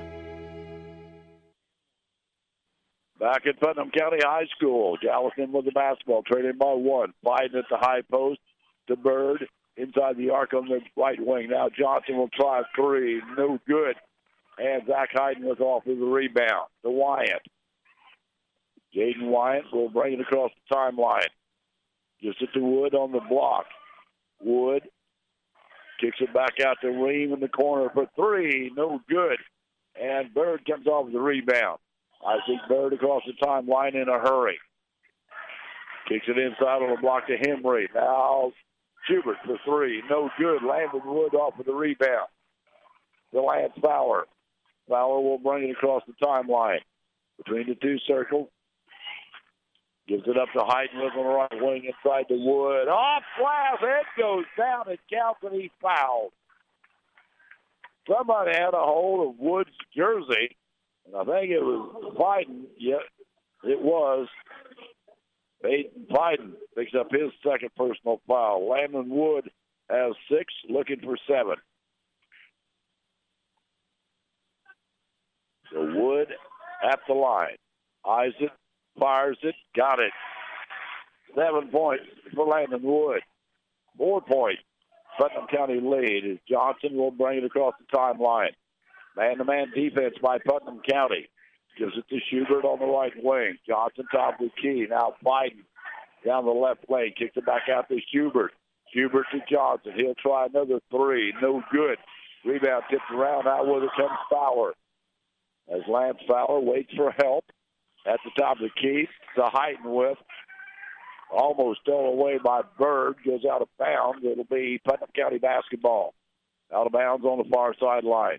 Back at Putnam County High School, Gallatin with the basketball, trading by one. Biden at the high post to Bird inside the arc on the right wing. Now Johnson will try a three. No good. And Zach Hyden was off with the rebound. To Wyatt. Jaden Wyatt will bring it across the timeline. Gives it to Wood on the block. Wood kicks it back out to Ream in the corner for three. No good. And Bird comes off with the rebound. I see Bird across the timeline in a hurry. Kicks it inside on the block to Hemry. Now Schubert for three. No good. Landon Wood off with the rebound. To Lance Fowler. Fowler will bring it across the timeline. Between the two circles. Gives it up to Hyden on the right wing inside the Wood. Off glass. It goes down. It counts and he fouled. Somebody had a hold of Wood's jersey. And I think it was Biden. Yeah, it was. Aiden Biden picks up his second personal foul. Landon Wood has six, looking for seven. So Wood at the line. Eyes it, fires it, got it. Seven points for Landon Wood. Four points. Putnam County lead as Johnson will bring it across the timeline. Man-to-man defense by Putnam County. Gives it to Schubert on the right wing. Johnson top of the key. Now Biden down the left lane. Kicks it back out to Schubert. Schubert to Johnson. He'll try another three. No good. Rebound tipped around. Out with it comes Fowler. As Lance Fowler waits for help at the top of the key. To Hyden with. Almost stolen away by Bird. Goes out of bounds. It'll be Putnam County basketball. Out of bounds on the far sideline.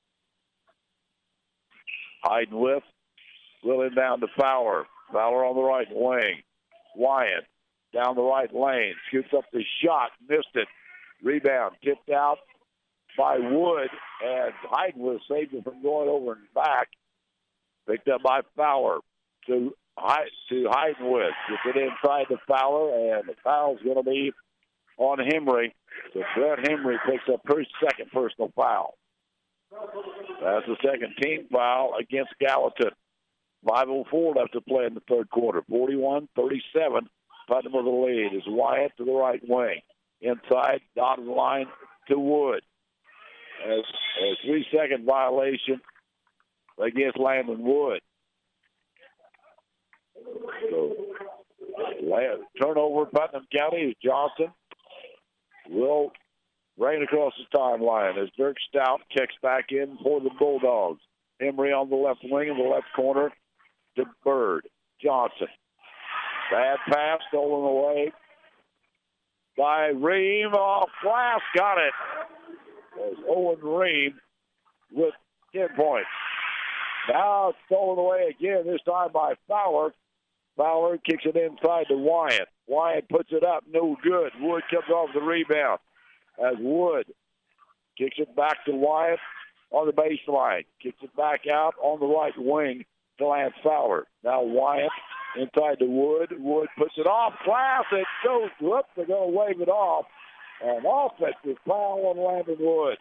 Hyden with. Will inbound to Fowler. Fowler on the right wing. Wyatt down the right lane. Shoots up the shot. Missed it. Rebound. Tipped out by Wood. And Hyden was saved it from going over and back. Picked up by Fowler. To, to Hyden with. Gets it inside to Fowler. And the foul's going to be on Hemry. So Brett Hemry picks up his second personal foul. That's the second team foul against Gallatin. five oh four left to play in the third quarter. forty-one thirty-seven. Putnam with the lead is Wyatt to the right wing. Inside, dotted line to Wood. As a three-second violation against Landon Wood. So, turnover, Putnam County. Johnson will rain across the timeline as Dirk Stout checks back in for the Bulldogs. Emery on the left wing in the left corner to Bird. Johnson. Bad pass, stolen away by Ream. Off glass, got it. There's Owen Ream with ten points. Now it's stolen away again, this time by Fowler. Fowler kicks it inside to Wyatt. Wyatt puts it up, no good. Wood comes off the rebound as Wood kicks it back to Wyatt on the baseline. Kicks it back out on the right wing to Lance Fowler. Now Wyatt inside to Wood. Wood puts it off. Glass, it goes. Whoop, they're going to wave it off. An offensive foul on Landon Wood.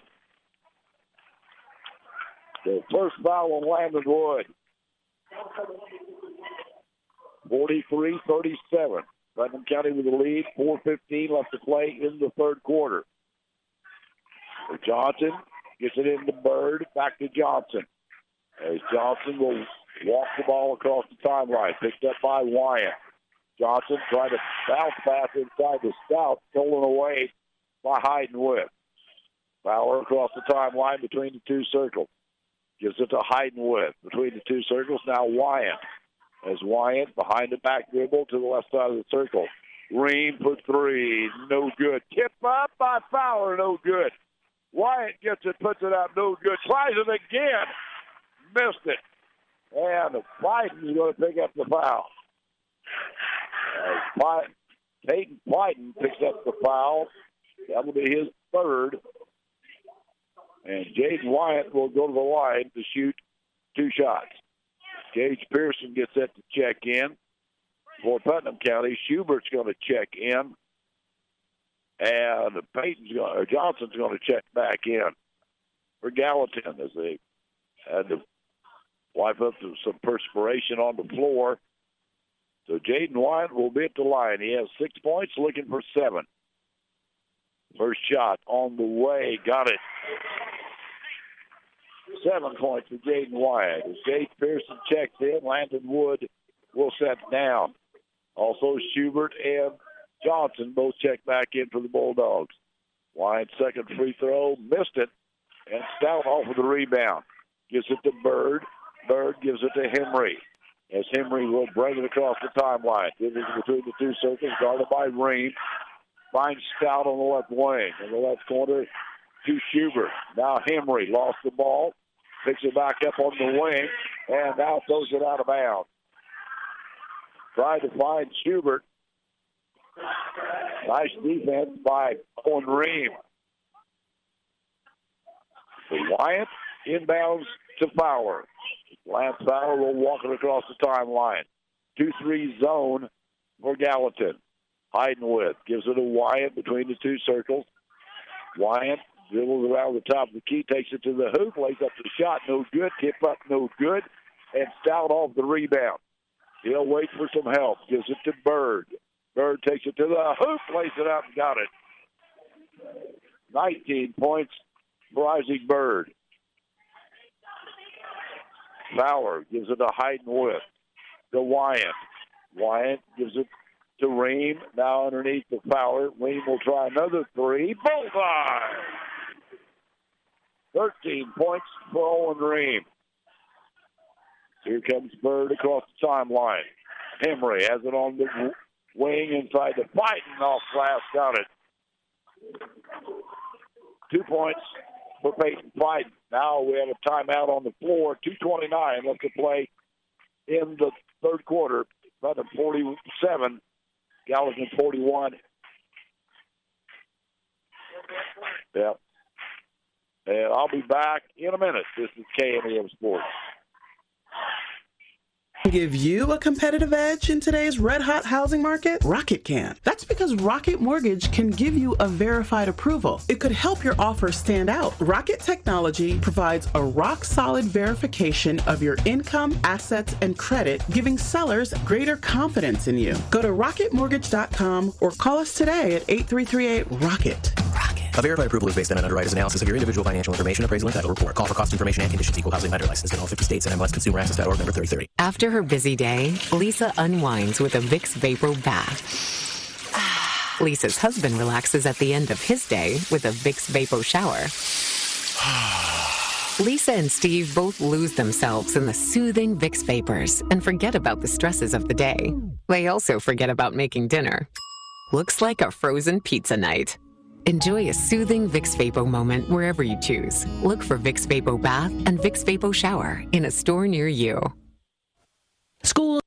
The first foul on Landon Wood. forty-three thirty-seven. Putnam County with the lead. four fifteen left to play in the third quarter. Johnson gets it into Bird. Back to Johnson. As Johnson will walk the ball across the timeline. Picked up by Wyatt. Johnson trying to bounce pass inside the Stout. Stolen away by Heidenwood. Fowler across the timeline between the two circles. Gives it to Heidenwood between the two circles. Now Wyatt. As Wyatt behind the back dribble to the left side of the circle. Ream for three. No good. Tip up by Fowler. No good. Wyatt gets it, puts it out. No good. Tries it again. Missed it. And Biden is going to pick up the foul. As Peyton Biden picks up the foul. That will be his third. And Jaden Wyatt will go to the line to shoot two shots. Gage Pearson gets set to check in for Putnam County. Schubert's going to check in. And Peyton's going, or Johnson's going to check back in for Gallatin as they had to wipe up some perspiration on the floor. So Jaden Wyatt will be at the line. He has six points, looking for seven. First shot on the way. Got it. Seven points for Jaden Wyatt. As Gage Pearson checks in, Landon Wood will set down. Also, Schubert and Johnson both check back in for the Bulldogs. Wyatt's second free throw, missed it, and Stout off of the rebound. Gives it to Bird. Bird gives it to Henry. As Henry will bring it across the timeline. Gives it between the two circles, guarded by Ream. Finds Stout on the left wing. In the left corner to Schubert. Now Henry lost the ball. Picks it back up on the wing. And now throws it out of bounds. Tried to find Schubert. Nice defense by Owen Ream. So Wyatt inbounds to Fowler. Lance Fowler will walk it across the timeline. two three zone for Gallatin. Heidenwood gives it to Wyatt between the two circles. Wyatt dribbles around the top of the key, takes it to the hoop, lays up the shot, no good. Tip up, no good. And Stout off the rebound. He'll wait for some help. Gives it to Bird. Bird takes it to the hoop, lays it up, and got it. nineteen points for Isaac Bird. Fowler gives it to Heidenwood. To Wyatt. Wyatt gives it to Ream. Now underneath the Fowler. Ream will try another three. Bullseye! thirteen points for Owen Ream. Here comes Bird across the timeline. Henry has it on the wing inside the Biden off glass. Got it. Two points for Peyton Biden. Now we have a timeout on the floor. two twenty-nine left to play in the third quarter. Putnam forty-seven, Gallatin forty-one. Yeah. And I'll be back in a minute. This is K M E M Sports. Give you a competitive edge in today's red-hot housing market? Rocket can. That's because Rocket Mortgage can give you a verified approval. It could help your offer stand out. Rocket Technology provides a rock-solid verification of your income, assets, and credit, giving sellers greater confidence in you. Go to rocket mortgage dot com or call us today at eight three three eight, ROCKET. Rocket. A verified approval is based on an underwriter's analysis of your individual financial information, appraisal, and title report. Call for cost information and conditions. Equal housing lender licensed in all fifty states and M L S consumer access dot org number thirty thirty. After her busy day, Lisa unwinds with a Vicks Vapor Bath. Lisa's husband relaxes at the end of his day with a Vicks Vapor Shower. Lisa and Steve both lose themselves in the soothing Vicks Vapors and forget about the stresses of the day. They also forget about making dinner. Looks like a frozen pizza night. Enjoy a soothing Vicks Vapor moment wherever you choose. Look for Vicks Vapor Bath and Vicks Vapor Shower in a store near you. School.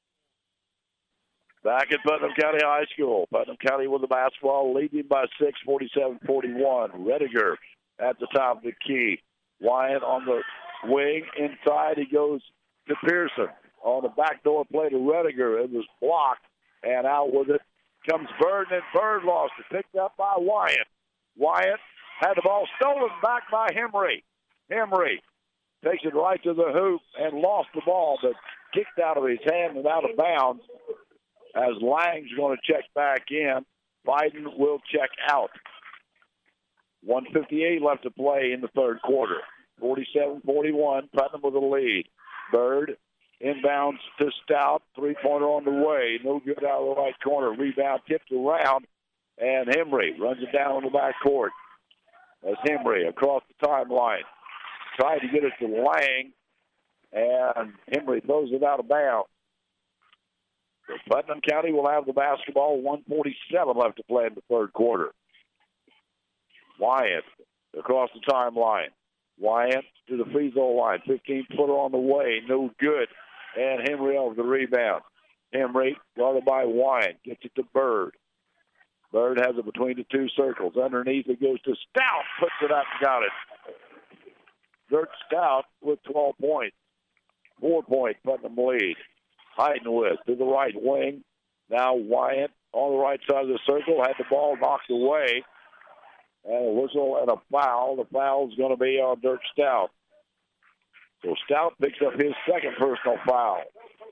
Back at Putnam County High School. Putnam County with the basketball, leading by six, forty-seven forty-one. Rediger at the top of the key. Wyatt on the wing. Inside he goes to Pearson. On the backdoor play to Rediger. It was blocked, and out with it comes Bird, and Bird lost it. Picked up by Wyatt. Wyatt had the ball stolen back by Henry. Henry takes it right to the hoop and lost the ball, but kicked out of his hand and out of bounds as Lang's going to check back in. Biden will check out. one fifty-eight left to play in the third quarter. forty-seven forty-one, Putnam with the lead. Bird inbounds to Stout. Three-pointer on the way. No good out of the right corner. Rebound tipped around, and Henry runs it down on the back court. As Henry across the timeline. Tried to get it to Lang, and Henry throws it out of bounds. So Putnam County will have the basketball. one forty-seven left to play in the third quarter. Wyatt across the timeline. Wyatt to the free throw line. fifteen-footer on the way. No good. And Henry over the rebound. Henry, guarded by Wyatt, gets it to Bird. Bird has it between the two circles. Underneath it goes to Stout. Puts it up and got it. Dirk Stout with twelve points. Four-point Putnam lead. Heidenwith to the right wing. Now Wyatt on the right side of the circle. Had the ball knocked away. And a whistle and a foul. The foul is going to be on Dirk Stout. So Stout picks up his second personal foul.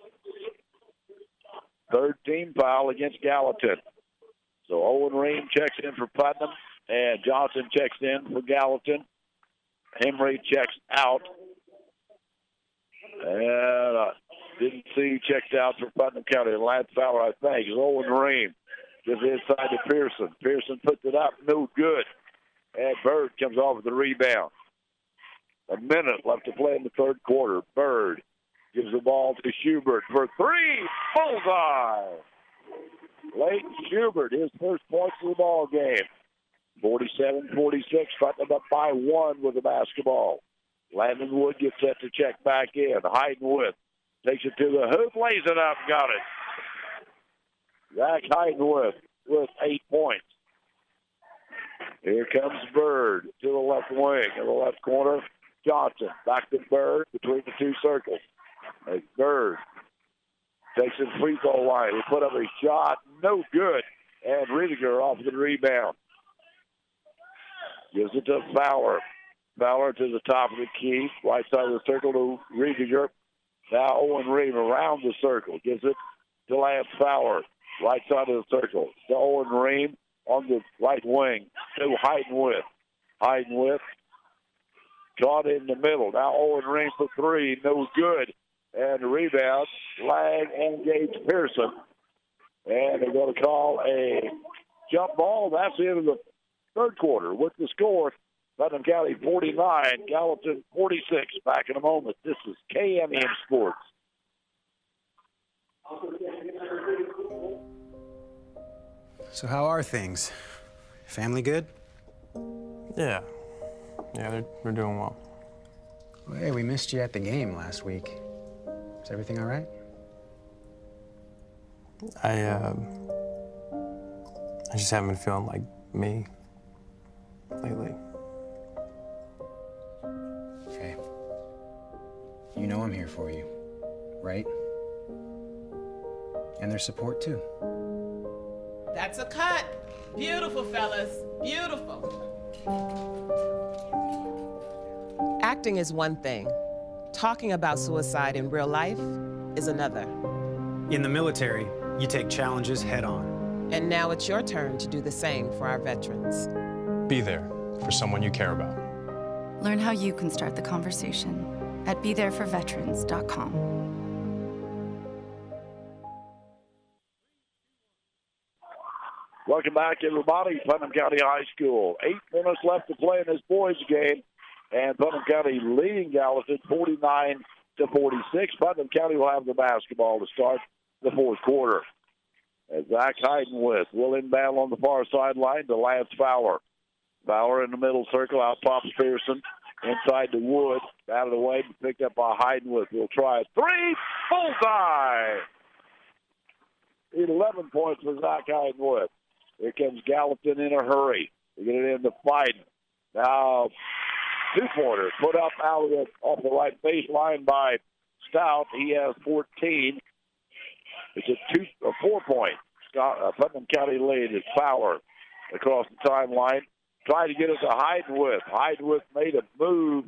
Third team foul against Gallatin. So Owen Ream checks in for Putnam, and Johnson checks in for Gallatin. Henry checks out. And uh, didn't see who checked out for Putnam County. The last fouler, I think, is Owen Ream. Gives it inside to Pearson. Pearson puts it up. No good. And Bird comes off with the rebound. A minute left to play in the third quarter. Bird gives the ball to Schubert for three. Bullseye. Leighton Schubert, his first points of the ball game. forty-seven forty-six, Putnam up by one with the basketball. Landon Wood gets set to check back in. Heidenwith takes it to the hoop, lays it up, got it. Zach Heidenwith with eight points. Here comes Bird to the left wing. In the left corner, Johnson. Back to Bird between the two circles. As Bird takes it free throw line. He put up a shot. No good. And Riediger off the rebound. Gives it to Fowler. Fowler to the top of the key. Right side of the circle to Riediger. Now Owen Ream around the circle. Gives it to Lance Fowler. Right side of the circle. To Owen Ream on the right wing. To Heidenwith. Heidenwith caught in the middle. Now Owen Ream for three. No good. And the rebound. Lang and Gage Pearson. And they're going to call a jump ball. That's the end of the third quarter with the score. Putnam County forty-nine, Gallatin forty-six. Back in a moment. This is K M M Sports. So how are things? Family good? Yeah. Yeah, they're, they're doing well. Well, hey, we missed you at the game last week. Is everything all right? I, uh, I just haven't been feeling like me lately. Okay. You know I'm here for you, right? And there's support, too. That's a cut. Beautiful, fellas. Beautiful. Acting is one thing. Talking about suicide in real life is another. In the military, you take challenges head on. And now it's your turn to do the same for our veterans. Be there for someone you care about. Learn how you can start the conversation at be there for veterans dot com. Welcome back, everybody. Putnam County High School. Eight minutes left to play in this boys' game, and Putnam County leading Gallatin forty-nine to forty-six. Putnam County will have the basketball to start the fourth quarter. As Zach Heidenwith will inbound on the far sideline to Lance Fowler. Fowler in the middle circle, out pops Pearson. Inside to Wood, out of the way, picked up by Heidenwith. He'll try a three, bullseye! eleven points for Zach Heidenwith. Here comes Gallatin in a hurry. They get it into Fiden. Now, two-pointer put up out of the, off the right baseline by Stout. He has fourteen. It's a two, a four-point uh, Putnam County lead. It's Fowler across the timeline. Trying to get it to Heidenwith. Heidenwith made a move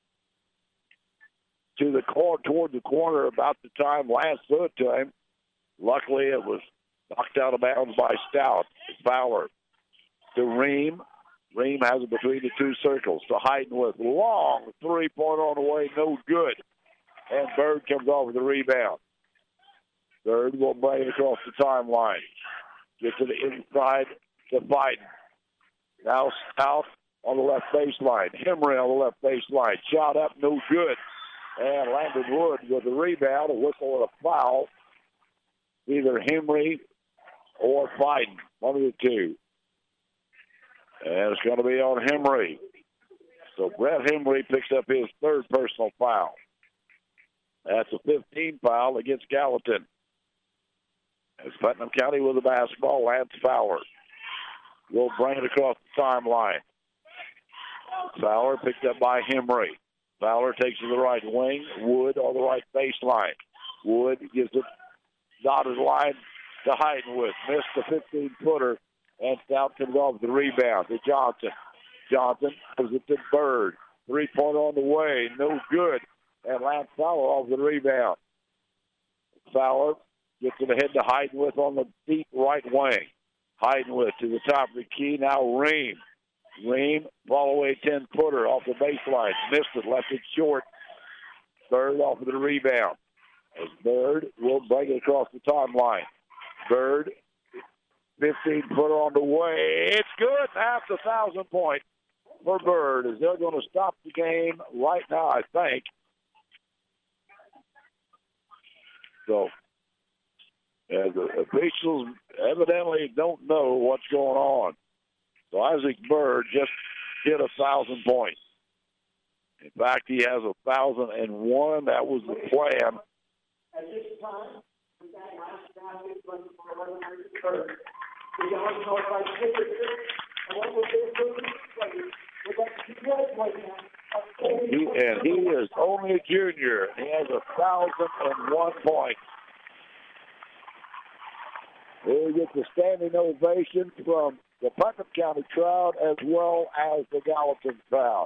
to the corner, toward the corner about the time Lance threw it to him. Luckily, it was knocked out of bounds by Stout. Fowler to Ream. Ream has it between the two circles. To Heidenwith. Long three-pointer on the way, no good. And Bird comes off with the rebound. Bird will bring it across the timeline. Get to the inside to Biden. Now Stout on the left baseline. Henry on the left baseline. Shot up, no good. And Landon Wood with the rebound, a whistle and a foul. Either Henry or Biden, one of the two. And it's going to be on Henry. So Brett Henry picks up his third personal foul. That's a fifteen foul against Gallatin. As Putnam County with the basketball, Lance Fowler will bring it across the timeline. Fowler picked up by Henry. Fowler takes to the right wing. Wood on the right baseline. Wood gives it dotted line to Heidenwith. Missed the fifteen-footer, and Stout comes off the rebound to Johnson. Johnson gives it to Bird. Three-pointer on the way, no good. And Lance Fowler off the rebound. Fowler gets it ahead to Heidenwith on the deep right wing. Heidenwith to the top of the key. Now Ream. Ream, ball away ten-footer off the baseline. Missed it, left it short. Bird off of the rebound. As Bird will bring it across the timeline. Bird, fifteen-footer on the way. It's good. Half a thousand points for Bird as they're going to stop the game right now, I think. So, as the officials evidently don't know what's going on. So Isaac Bird just hit a thousand points. In fact, he has a thousand and one. That was the plan. At this time, he, and he is only a junior. He has a thousand and one points. He gets a standing ovation from the Putnam County crowd as well as the Gallatin crowd.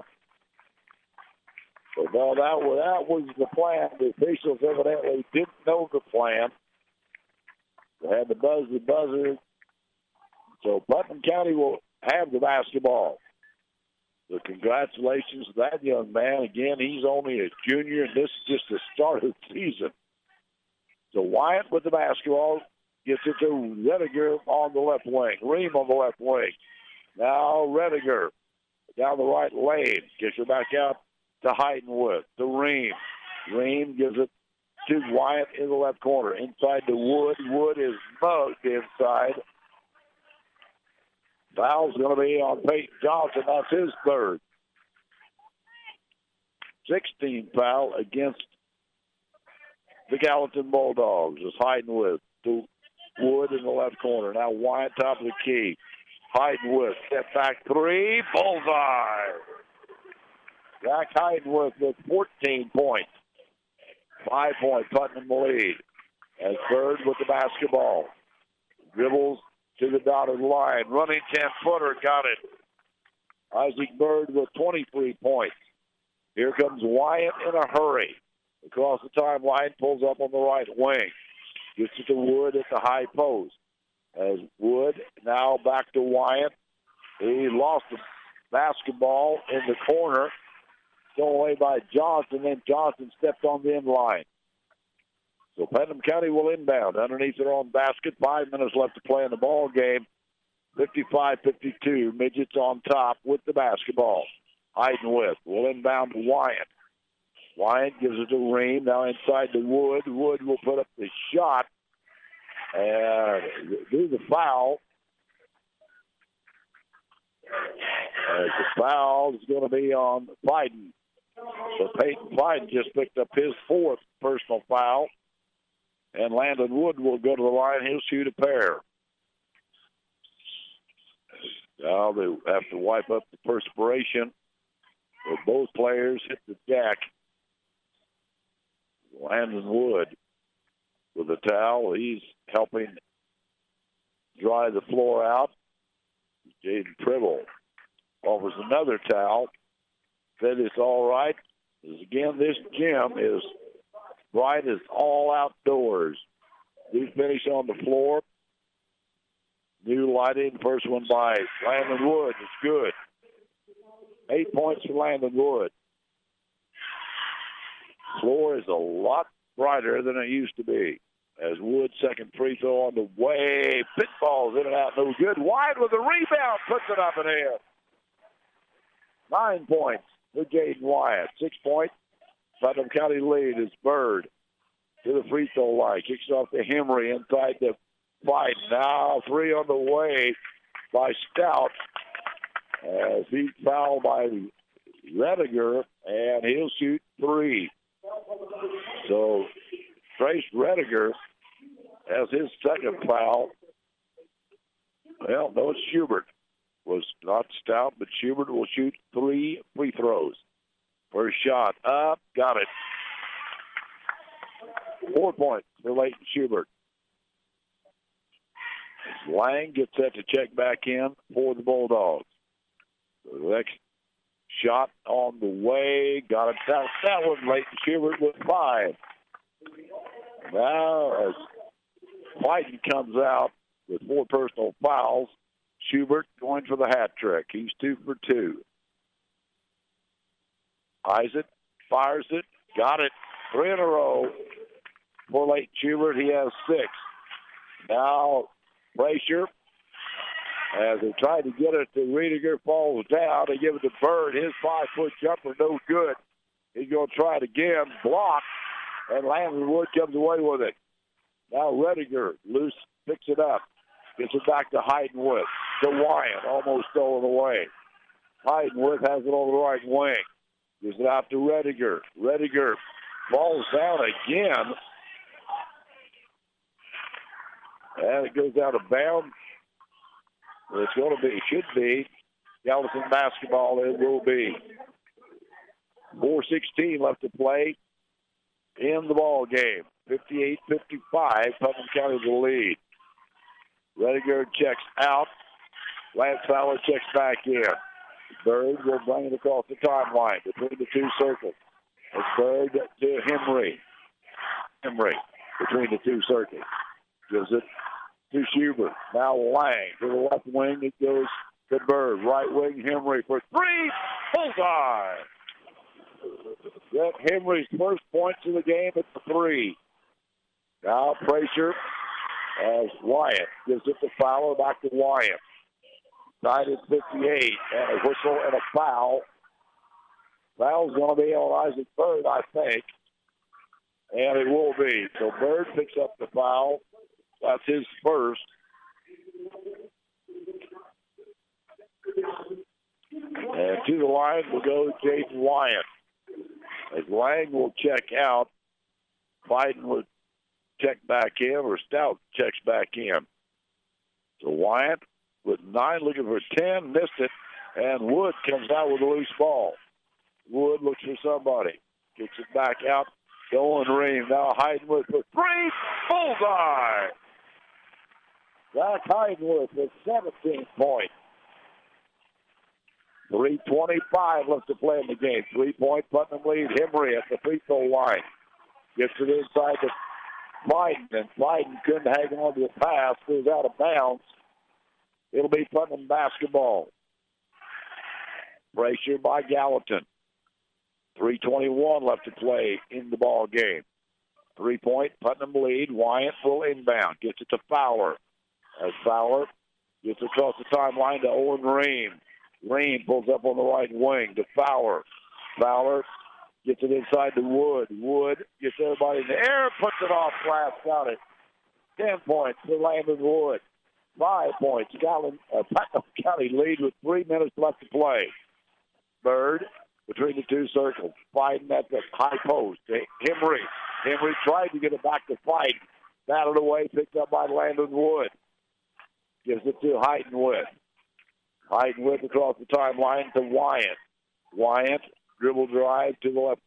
So no, that was, that was the plan. The officials evidently didn't know the plan. They had the buzz, the buzzer. So Putnam County will have the basketball. So congratulations to that young man. Again, he's only a junior, and this is just the start of the season. So Wyatt with the basketball gets it to Rediger on the left wing. Ream on the left wing. Now Rediger down the right lane. Gets it back out to Heidenwood. To Ream. Ream gives it to Wyatt in the left corner. Inside to Wood. Wood is mugged inside. Foul's going to be on Peyton Johnson. That's his third. sixteen foul against the Gallatin Bulldogs. Is Heidenwood to Wood in the left corner. Now Wyatt top of the key. Heidenwood, step back three, bullseye. Zach Heidenwood with fourteen points. Five-point Putnam lead. As Bird with the basketball. Dribbles to the dotted line. Running ten-footer, got it. Isaac Bird with twenty-three points. Here comes Wyatt in a hurry. Across the timeline, pulls up on the right wing. Gets it to Wood at the high post. As Wood now back to Wyatt. He lost the basketball in the corner. Stolen away by Johnson, then Johnson stepped on the end line. So Putnam County will inbound underneath their own basket. Five minutes left to play in the ball game. fifty-five fifty-two. Midgets on top with the basketball. Heidenwith will inbound to Wyatt. Wyatt gives it to Ream. Now inside to Wood. Wood will put up the shot and do the foul. As the foul is going to be on Biden. So Peyton Biden just picked up his fourth personal foul. And Landon Wood will go to the line. He'll shoot a pair. Now they have to wipe up the perspiration. So both players hit the deck. Landon Wood with a towel. He's helping dry the floor out. Jaden Tribble offers another towel. Said it's all right. Because again, this gym is bright as all outdoors. We finish on the floor. New lighting. First one by Landon Wood. It's good. Eight points for Landon Wood. Floor is a lot brighter than it used to be. As Wood, second free throw on the way. Pitfalls in and out, no good. Wide with a rebound, puts it up and in. Nine points for Jaden Wyatt. Six points. Putnam County lead is Bird to the free throw line. Kicks it off to Henry inside the fight. Now three on the way by Stout. As he's fouled by Rediger, and he'll shoot three. So Trace Rediger has his second foul. Well, no, it's Schubert. Was not Stout, but Schubert will shoot three free throws. First shot up, got it. Four points for Leighton Schubert. Lang gets set to check back in for the Bulldogs. So the next shot on the way, got it down. That was Leighton Schubert with five. Now, as Whiten comes out with four personal fouls, Schubert going for the hat trick. He's two for two. Eyes it, fires it, got it. Three in a row for Leighton Schubert. He has six. Now, Frazier, as they try to get it to Rediger, falls down. They give it to Bird. His five-foot jumper, no good. He's going to try it again. Blocked. And Landon Wood comes away with it. Now Rediger, loose, picks it up. Gets it back to Heidenwith. To Wyatt, almost stolen away. Heidenwith has it on the right wing. Gives it out to Rediger. Rediger falls down again. And it goes out of bounds. It's going to be, should be, Gallatin basketball. It will be. four sixteen left to play in the ball game. fifty-eight fifty-five, Putnam County the lead. Rediger checks out. Lance Fowler checks back in. Bird will bring it across the timeline between the two circles. It's Bird to Henry. Henry between the two circles. Gives it to Schubert. Now Lang to the left wing. It goes to Bird. Right wing, Henry for three. Bullseye. Get Henry's first points of the game at the three. Now Frazier as Wyatt gives it to Fowler. Back to Wyatt. Tied at fifty-eight. And a whistle and a foul. Foul's going to be on Isaac Bird, I think. And it will be. So Bird picks up the foul. That's his first. And to the line will go Jaden Wyatt. As Lang will check out, Biden will check back in, or Stout checks back in. So Wyatt with nine, looking for ten, missed it, and Wood comes out with a loose ball. Wood looks for somebody, gets it back out, going Ream. Now Heidenwood for three, bullseye! Zach Heidenwood with seventeen points. three twenty-five left to play in the game. Three-point Putnam lead. Henry at the free throw line. Gets it inside to Biden, and Biden couldn't hang on to the pass. Goes out of bounds. It'll be Putnam basketball. Pressure by Gallatin. three twenty-one left to play in the ball game. Three-point, Putnam lead. Wyant will inbound. Gets it to Fowler. As Fowler gets across the timeline to Owen Ream. Ream pulls up on the right wing to Fowler. Fowler gets it inside to Wood. Wood gets everybody in the air, puts it off glass. Got it. Ten points for Landon Wood. Five points. Scotland, uh, Putnam County lead with three minutes left to play. Bird between the two circles, fighting at the high post. Henry. Henry tried to get it back to fight. Battled away, picked up by Landon Wood. Gives it to Heidenwith. Heidenwith across the timeline to Wyant. Wyant, dribble drive to the left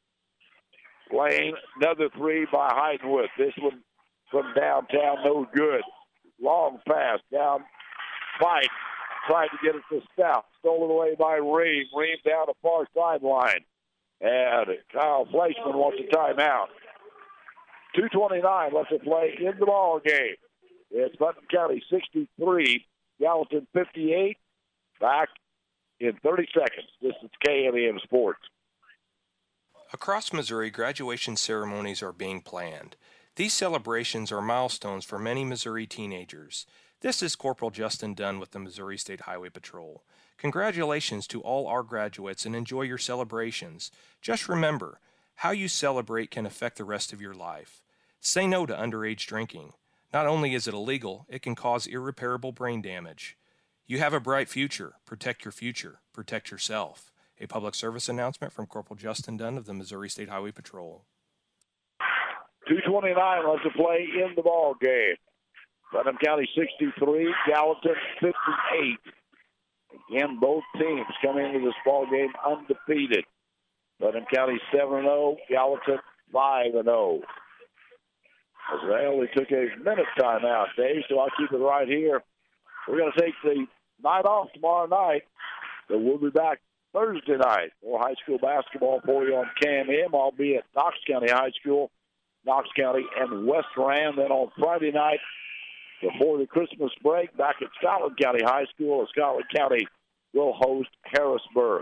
lane. Another three by Heidenwith. This one from downtown, no good. Long pass down. Fight. Tried to get it to Stout. Stolen away by Ream. Ream down the far sideline. And Kyle Fleischman wants a timeout. two twenty-nine left to play in the ball game. It's Putnam County sixty-three, Gallatin fifty-eight. Back in thirty seconds. This is K M E M Sports. Across Missouri, graduation ceremonies are being planned. These celebrations are milestones for many Missouri teenagers. This is Corporal Justin Dunn with the Missouri State Highway Patrol. Congratulations to all our graduates and enjoy your celebrations. Just remember, how you celebrate can affect the rest of your life. Say no to underage drinking. Not only is it illegal, it can cause irreparable brain damage. You have a bright future. Protect your future. Protect yourself. A public service announcement from Corporal Justin Dunn of the Missouri State Highway Patrol. two twenty-nine left to play in the ball game. Putnam County sixty-three, Gallatin fifty-eight. Again, both teams coming into this ball game undefeated. Putnam County seven and oh, Gallatin five and oh. As they only took a minute timeout, Dave, so I'll keep it right here. We're going to take the night off tomorrow night, but we'll be back Thursday night. More high school basketball for you on K M M. I'll be at Knox County High School, Knox County and West Rand. Then on Friday night, before the Christmas break, back at Scotland County High School, as Scotland County will host Harrisburg.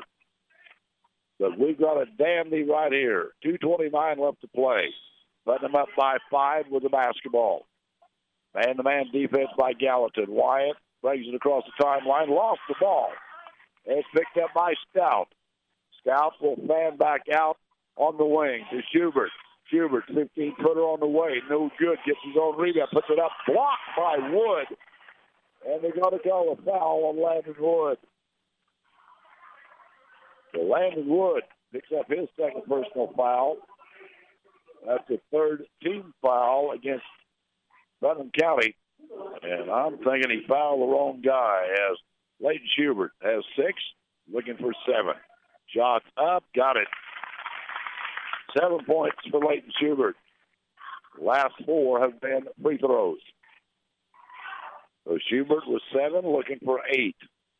But we've got a dandy right here. two twenty-nine left to play. Putnam up by five with the basketball. Man-to-man defense by Gallatin. Wyatt brings it across the timeline, lost the ball. It's picked up by Stout. Stout will fan back out on the wing to Schubert. Schubert, fifteen-footer on the way. No good. Gets his own rebound. Puts it up. Blocked by Wood. And they're going to call a foul on Landon Wood. So Landon Wood picks up his second personal foul. That's the third team foul against Putnam County. And I'm thinking he fouled the wrong guy, as Leighton Schubert has six, looking for seven. Shots up, got it. Seven points for Leighton Schubert. Last four have been free throws. So Schubert was seven, looking for eight.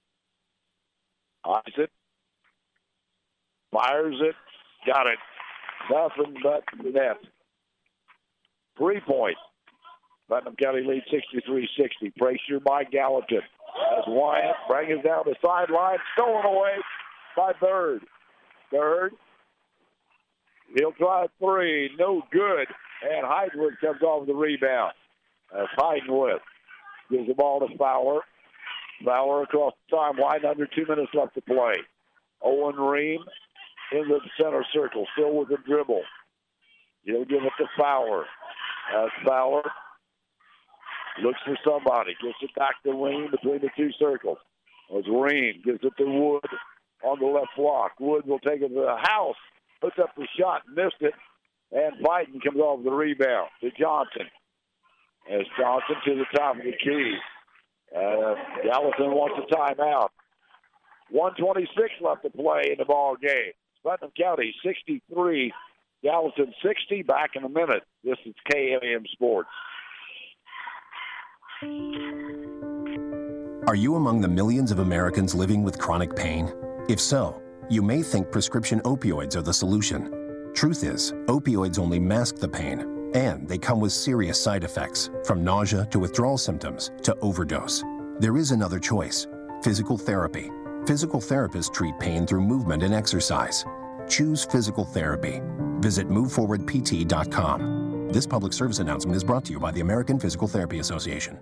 Eyes it. Fires it. Got it. Nothing but the net. Three points. Putnam County leads sixty-three sixty. Pressure by Gallatin. As Wyatt brings down the sideline. Stolen away by Bird. Bird. He'll try three. No good. And Heidenwood comes off the rebound. As Heidenwood gives the ball to Fowler. Fowler across the timeline. Under two minutes left to play. Owen Ream in the center circle. Still with the dribble. He'll give it to Fowler. As Fowler looks for somebody. Gets it back to Ream between the two circles. As Ream gives it to Wood on the left block. Wood will take it to the house. Puts up the shot. Missed it. And Biden comes off the rebound to Johnson. As Johnson to the top of the key. Uh, Gallatin wants a timeout. one twenty-six left to play in the ball game. Putnam County sixty-three, Gallatin sixty. Back in a minute. This is K M M Sports. Are you among the millions of Americans living with chronic pain? If so, you may think prescription opioids are the solution. Truth is, opioids only mask the pain, and they come with serious side effects, from nausea to withdrawal symptoms to overdose. There is another choice: physical therapy. Physical therapists treat pain through movement and exercise. Choose physical therapy. Visit move forward p t dot com. This public service announcement is brought to you by the American Physical Therapy Association.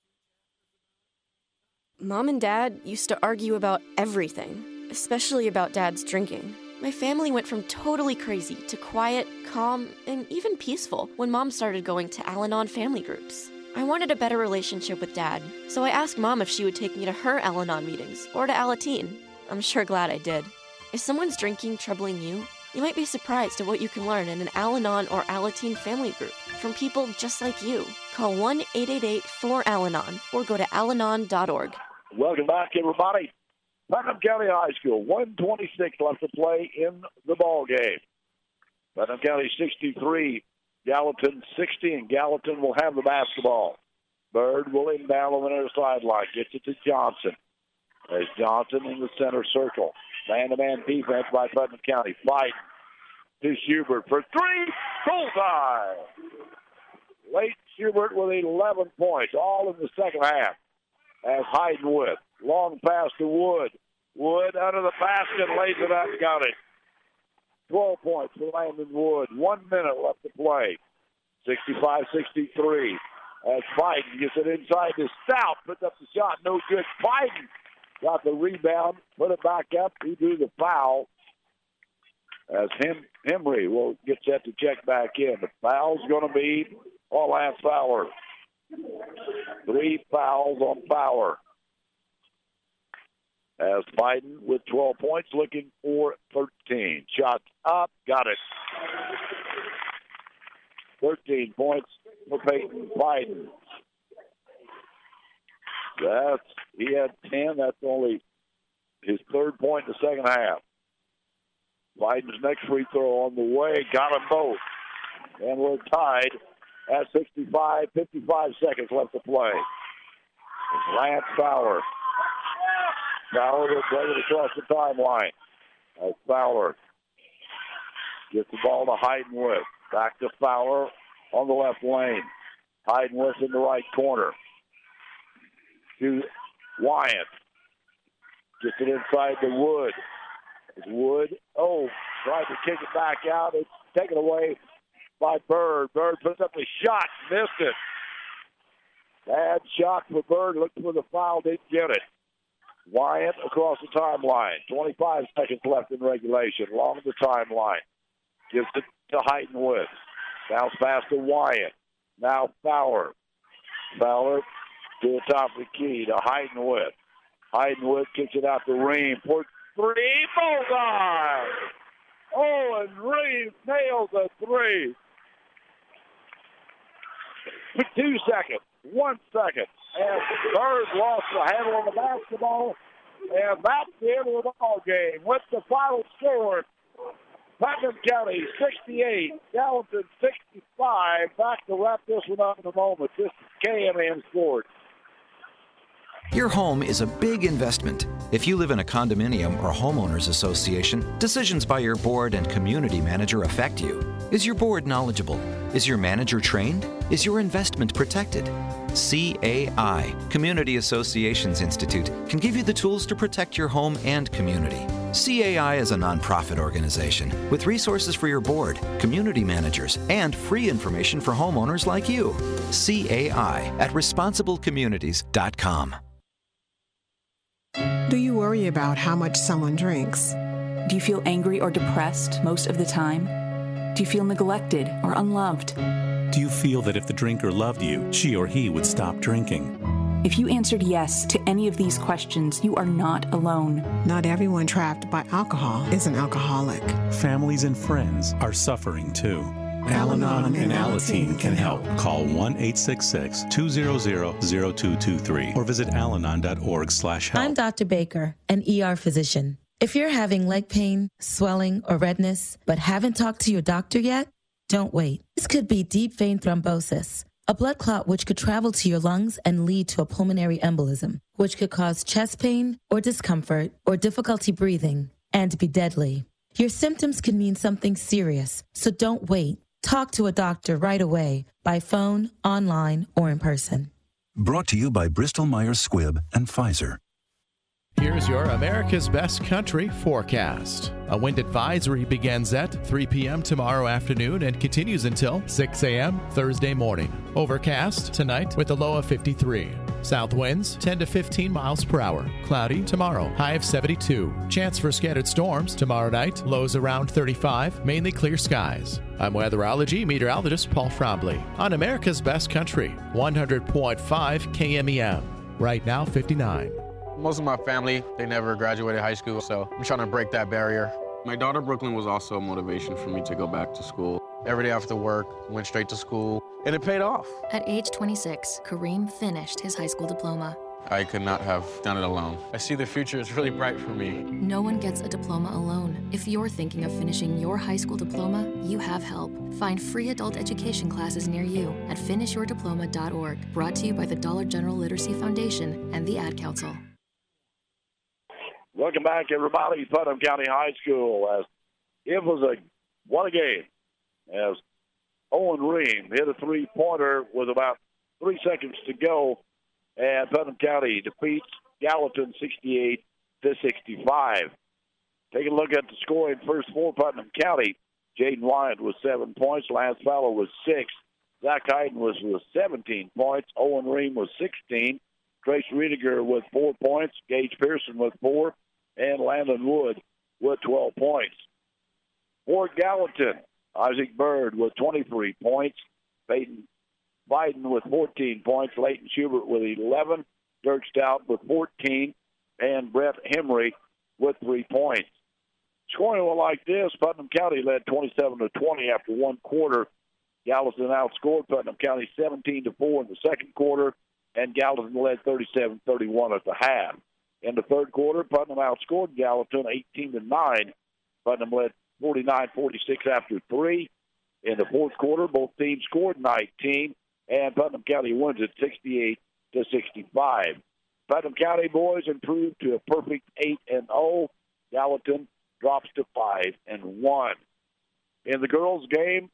Mom and Dad used to argue about everything, especially about Dad's drinking. My family went from totally crazy to quiet, calm, and even peaceful when Mom started going to Al-Anon family groups. I wanted a better relationship with Dad, so I asked Mom if she would take me to her Al-Anon meetings or to Alateen. I'm sure glad I did. If someone's drinking troubling you, you might be surprised at what you can learn in an Al-Anon or Alateen family group from people just like you. Call one eight eight eight four Al Anon or go to al anon dot org. Welcome back, everybody. Putnam County High School, one twenty-six left to play in the ball game. Putnam County sixty-three, Gallatin sixty, and Gallatin will have the basketball. Bird will inbound on the near sideline. Gets it to Johnson. There's Johnson in the center circle. Man-to-man defense by Putnam County. Fight to Schubert for three. Bullseye! Late Schubert with eleven points, all in the second half. As Heidenwood. Long pass to Wood. Wood under the basket, lays it up, got it. twelve points for Landon Wood. One minute left to play. sixty-five sixty-three. As Biden gets it inside to Stout. Puts up the shot, no good. Biden got the rebound, put it back up. He drew the foul. As Hem- Hemry will get set to check back in. The foul's going to be on Lance Fowler. Three fouls on Fowler. As Biden with twelve points, looking for thirteen. Shot up, got it. thirteen points for Peyton Biden. That's, he had ten. That's only his third point in the second half. Biden's next free throw on the way. Got them both. And we're tied at sixty-five, fifty-five seconds left to play. Lance Fowler. Fowler will play it across the timeline. As Fowler gets the ball to Heidenwood. Back to Fowler on the left lane. Heidenwood in the right corner. To Wyatt. Gets it inside to Wood. Wood, oh, tried to kick it back out. It's taken away by Bird. Bird puts up a shot, missed it. Bad shot for Bird. Looked for the foul, didn't get it. Wyatt across the timeline. twenty-five seconds left in regulation. Along the timeline. Gives it to Heidenwood. Bounce pass to Wyatt. Now Fowler. Fowler to the top of the key to Heidenwood. Heidenwood kicks it out to Ream. For three. Bullseye! Oh, and Ream nails a three. Two seconds. One second. And Bird lost the handle on the basketball. And that's the end of the ball game. With the final score, Putnam County sixty-eight, Gallatin sixty-five. Back to wrap this one up in a moment. This is K M M Sports. Your home is a big investment. If you live in a condominium or homeowners association, decisions by your board and community manager affect you. Is your board knowledgeable? Is your manager trained? Is your investment protected? C A I, Community Associations Institute, can give you the tools to protect your home and community. C A I is a nonprofit organization with resources for your board, community managers, and free information for homeowners like you. C A I at responsible communities dot com. Do you worry about how much someone drinks? Do you feel angry or depressed most of the time? Do you feel neglected or unloved? Do you feel that if the drinker loved you, she or he would stop drinking? If you answered yes to any of these questions, you are not alone. Not everyone trapped by alcohol is an alcoholic. Families and friends are suffering too. Al-Anon and Alateen can help. Call one eight six six, two zero zero, zero two two three or visit al anon dot org slash help. I'm Doctor Baker, an E R physician. If you're having leg pain, swelling, or redness, but haven't talked to your doctor yet, don't wait. This could be deep vein thrombosis, a blood clot which could travel to your lungs and lead to a pulmonary embolism, which could cause chest pain or discomfort or difficulty breathing and be deadly. Your symptoms could mean something serious, so don't wait. Talk to a doctor right away, by phone, online, or in person. Brought to you by Bristol Myers Squibb and Pfizer. Here's your America's Best Country forecast. A wind advisory begins at three p.m. tomorrow afternoon and continues until six a.m. Thursday morning. Overcast tonight with a low of fifty-three. South winds ten to fifteen miles per hour. Cloudy tomorrow, high of seventy-two. Chance for scattered storms tomorrow night, lows around thirty-five, mainly clear skies. I'm weatherology meteorologist Paul Frombley on America's Best Country, one hundred point five K M E M. Right now, fifty-nine. Most of my family, they never graduated high school, so I'm trying to break that barrier. My daughter Brooklyn was also a motivation for me to go back to school. Every day after work, went straight to school, and it paid off. At age twenty-six, Kareem finished his high school diploma. I could not have done it alone. I see the future is really bright for me. No one gets a diploma alone. If you're thinking of finishing your high school diploma, you have help. Find free adult education classes near you at finish your diploma dot org. Brought to you by the Dollar General Literacy Foundation and the Ad Council. Welcome back, everybody. Putnam County High School. As it was a what a game. As Owen Ream hit a three-pointer with about three seconds to go, and Putnam County defeats Gallatin sixty-eight to sixty-five. Take a look at the scoring first for Putnam County. Jaden Wyatt with seven points. Lance Fowler was six. Zach Hayden was with seventeen points. Owen Ream was sixteen. Trace Riediger with four points. Gage Pearson with four. And Landon Wood with twelve points. For Gallatin, Isaac Bird with twenty-three points. Peyton Biden with fourteen points. Leighton Schubert with eleven. Dirk Stout with fourteen. And Brett Henry with three points. Scoring was like this. Putnam County led twenty-seven to twenty after one quarter. Gallatin outscored Putnam County seventeen to four in the second quarter. And Gallatin led thirty-seven thirty-one at the half. In the third quarter, Putnam outscored Gallatin eighteen to nine. Putnam led forty-nine forty-six after three. In the fourth quarter, both teams scored nineteen, and Putnam County wins it sixty-eight to sixty-five. Putnam County boys improved to a perfect eight and oh. Gallatin drops to five and one. In the girls' game,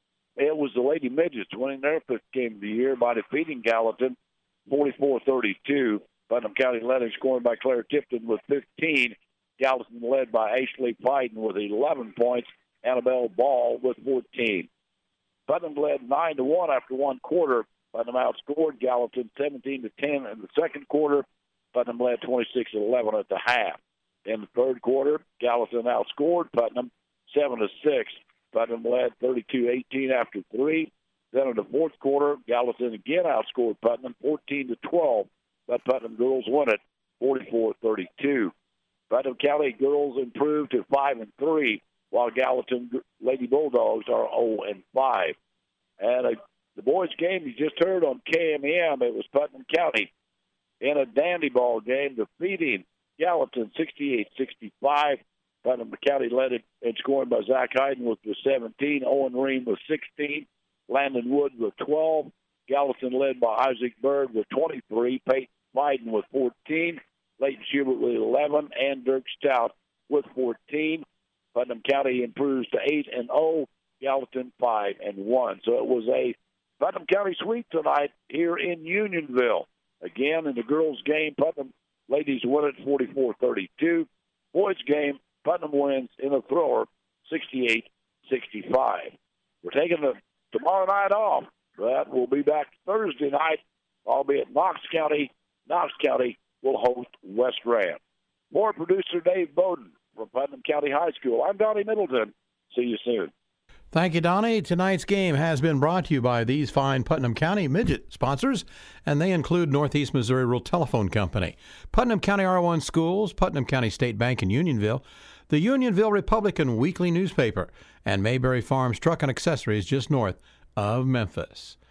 it was the Lady Midgets winning their fifth game of the year by defeating Gallatin forty-four thirty-two. Putnam County led in scoring by Claire Tipton with fifteen. Gallatin led by Ashley Biden with eleven points. Annabelle Ball with fourteen. Putnam led nine to one after one quarter. Putnam outscored Gallatin seventeen to ten in the second quarter. Putnam led twenty-six to eleven at the half. In the third quarter, Gallatin outscored Putnam seven to six. Putnam led thirty-two eighteen after three. Then in the fourth quarter, Gallatin again outscored Putnam fourteen to twelve. But Putnam girls won it forty-four thirty-two. Putnam County girls improved to five and three, while Gallatin Lady Bulldogs are oh and five. And uh, the boys' game you just heard on K M E M, it was Putnam County in a dandy ball game defeating Gallatin sixty-eight sixty-five. Putnam County led it in scoring by Zach Hayden with the seventeen. Owen Ream with sixteen. Landon Wood with twelve. Gallatin led by Isaac Bird with twenty-three. Peyton Biden with fourteen. Leighton Schubert with eleven. And Dirk Stout with fourteen. Putnam County improves to eight and oh. Gallatin five and one. So it was a Putnam County sweep tonight here in Unionville. Again, in the girls' game, Putnam ladies win it forty-four thirty-two. Boys' game, Putnam wins in a thrower sixty-eight sixty-five. We're taking the tomorrow night off, but we'll be back Thursday night, albeit Knox County. Knox County will host West Grand. For producer Dave Bowden from Putnam County High School, I'm Donnie Middleton. See you soon. Thank you, Donnie. Tonight's game has been brought to you by these fine Putnam County Midget sponsors, and they include Northeast Missouri Rural Telephone Company, Putnam County R one Schools, Putnam County State Bank in Unionville, the Unionville Republican Weekly Newspaper, and Mayberry Farms Truck and Accessories just north of Memphis.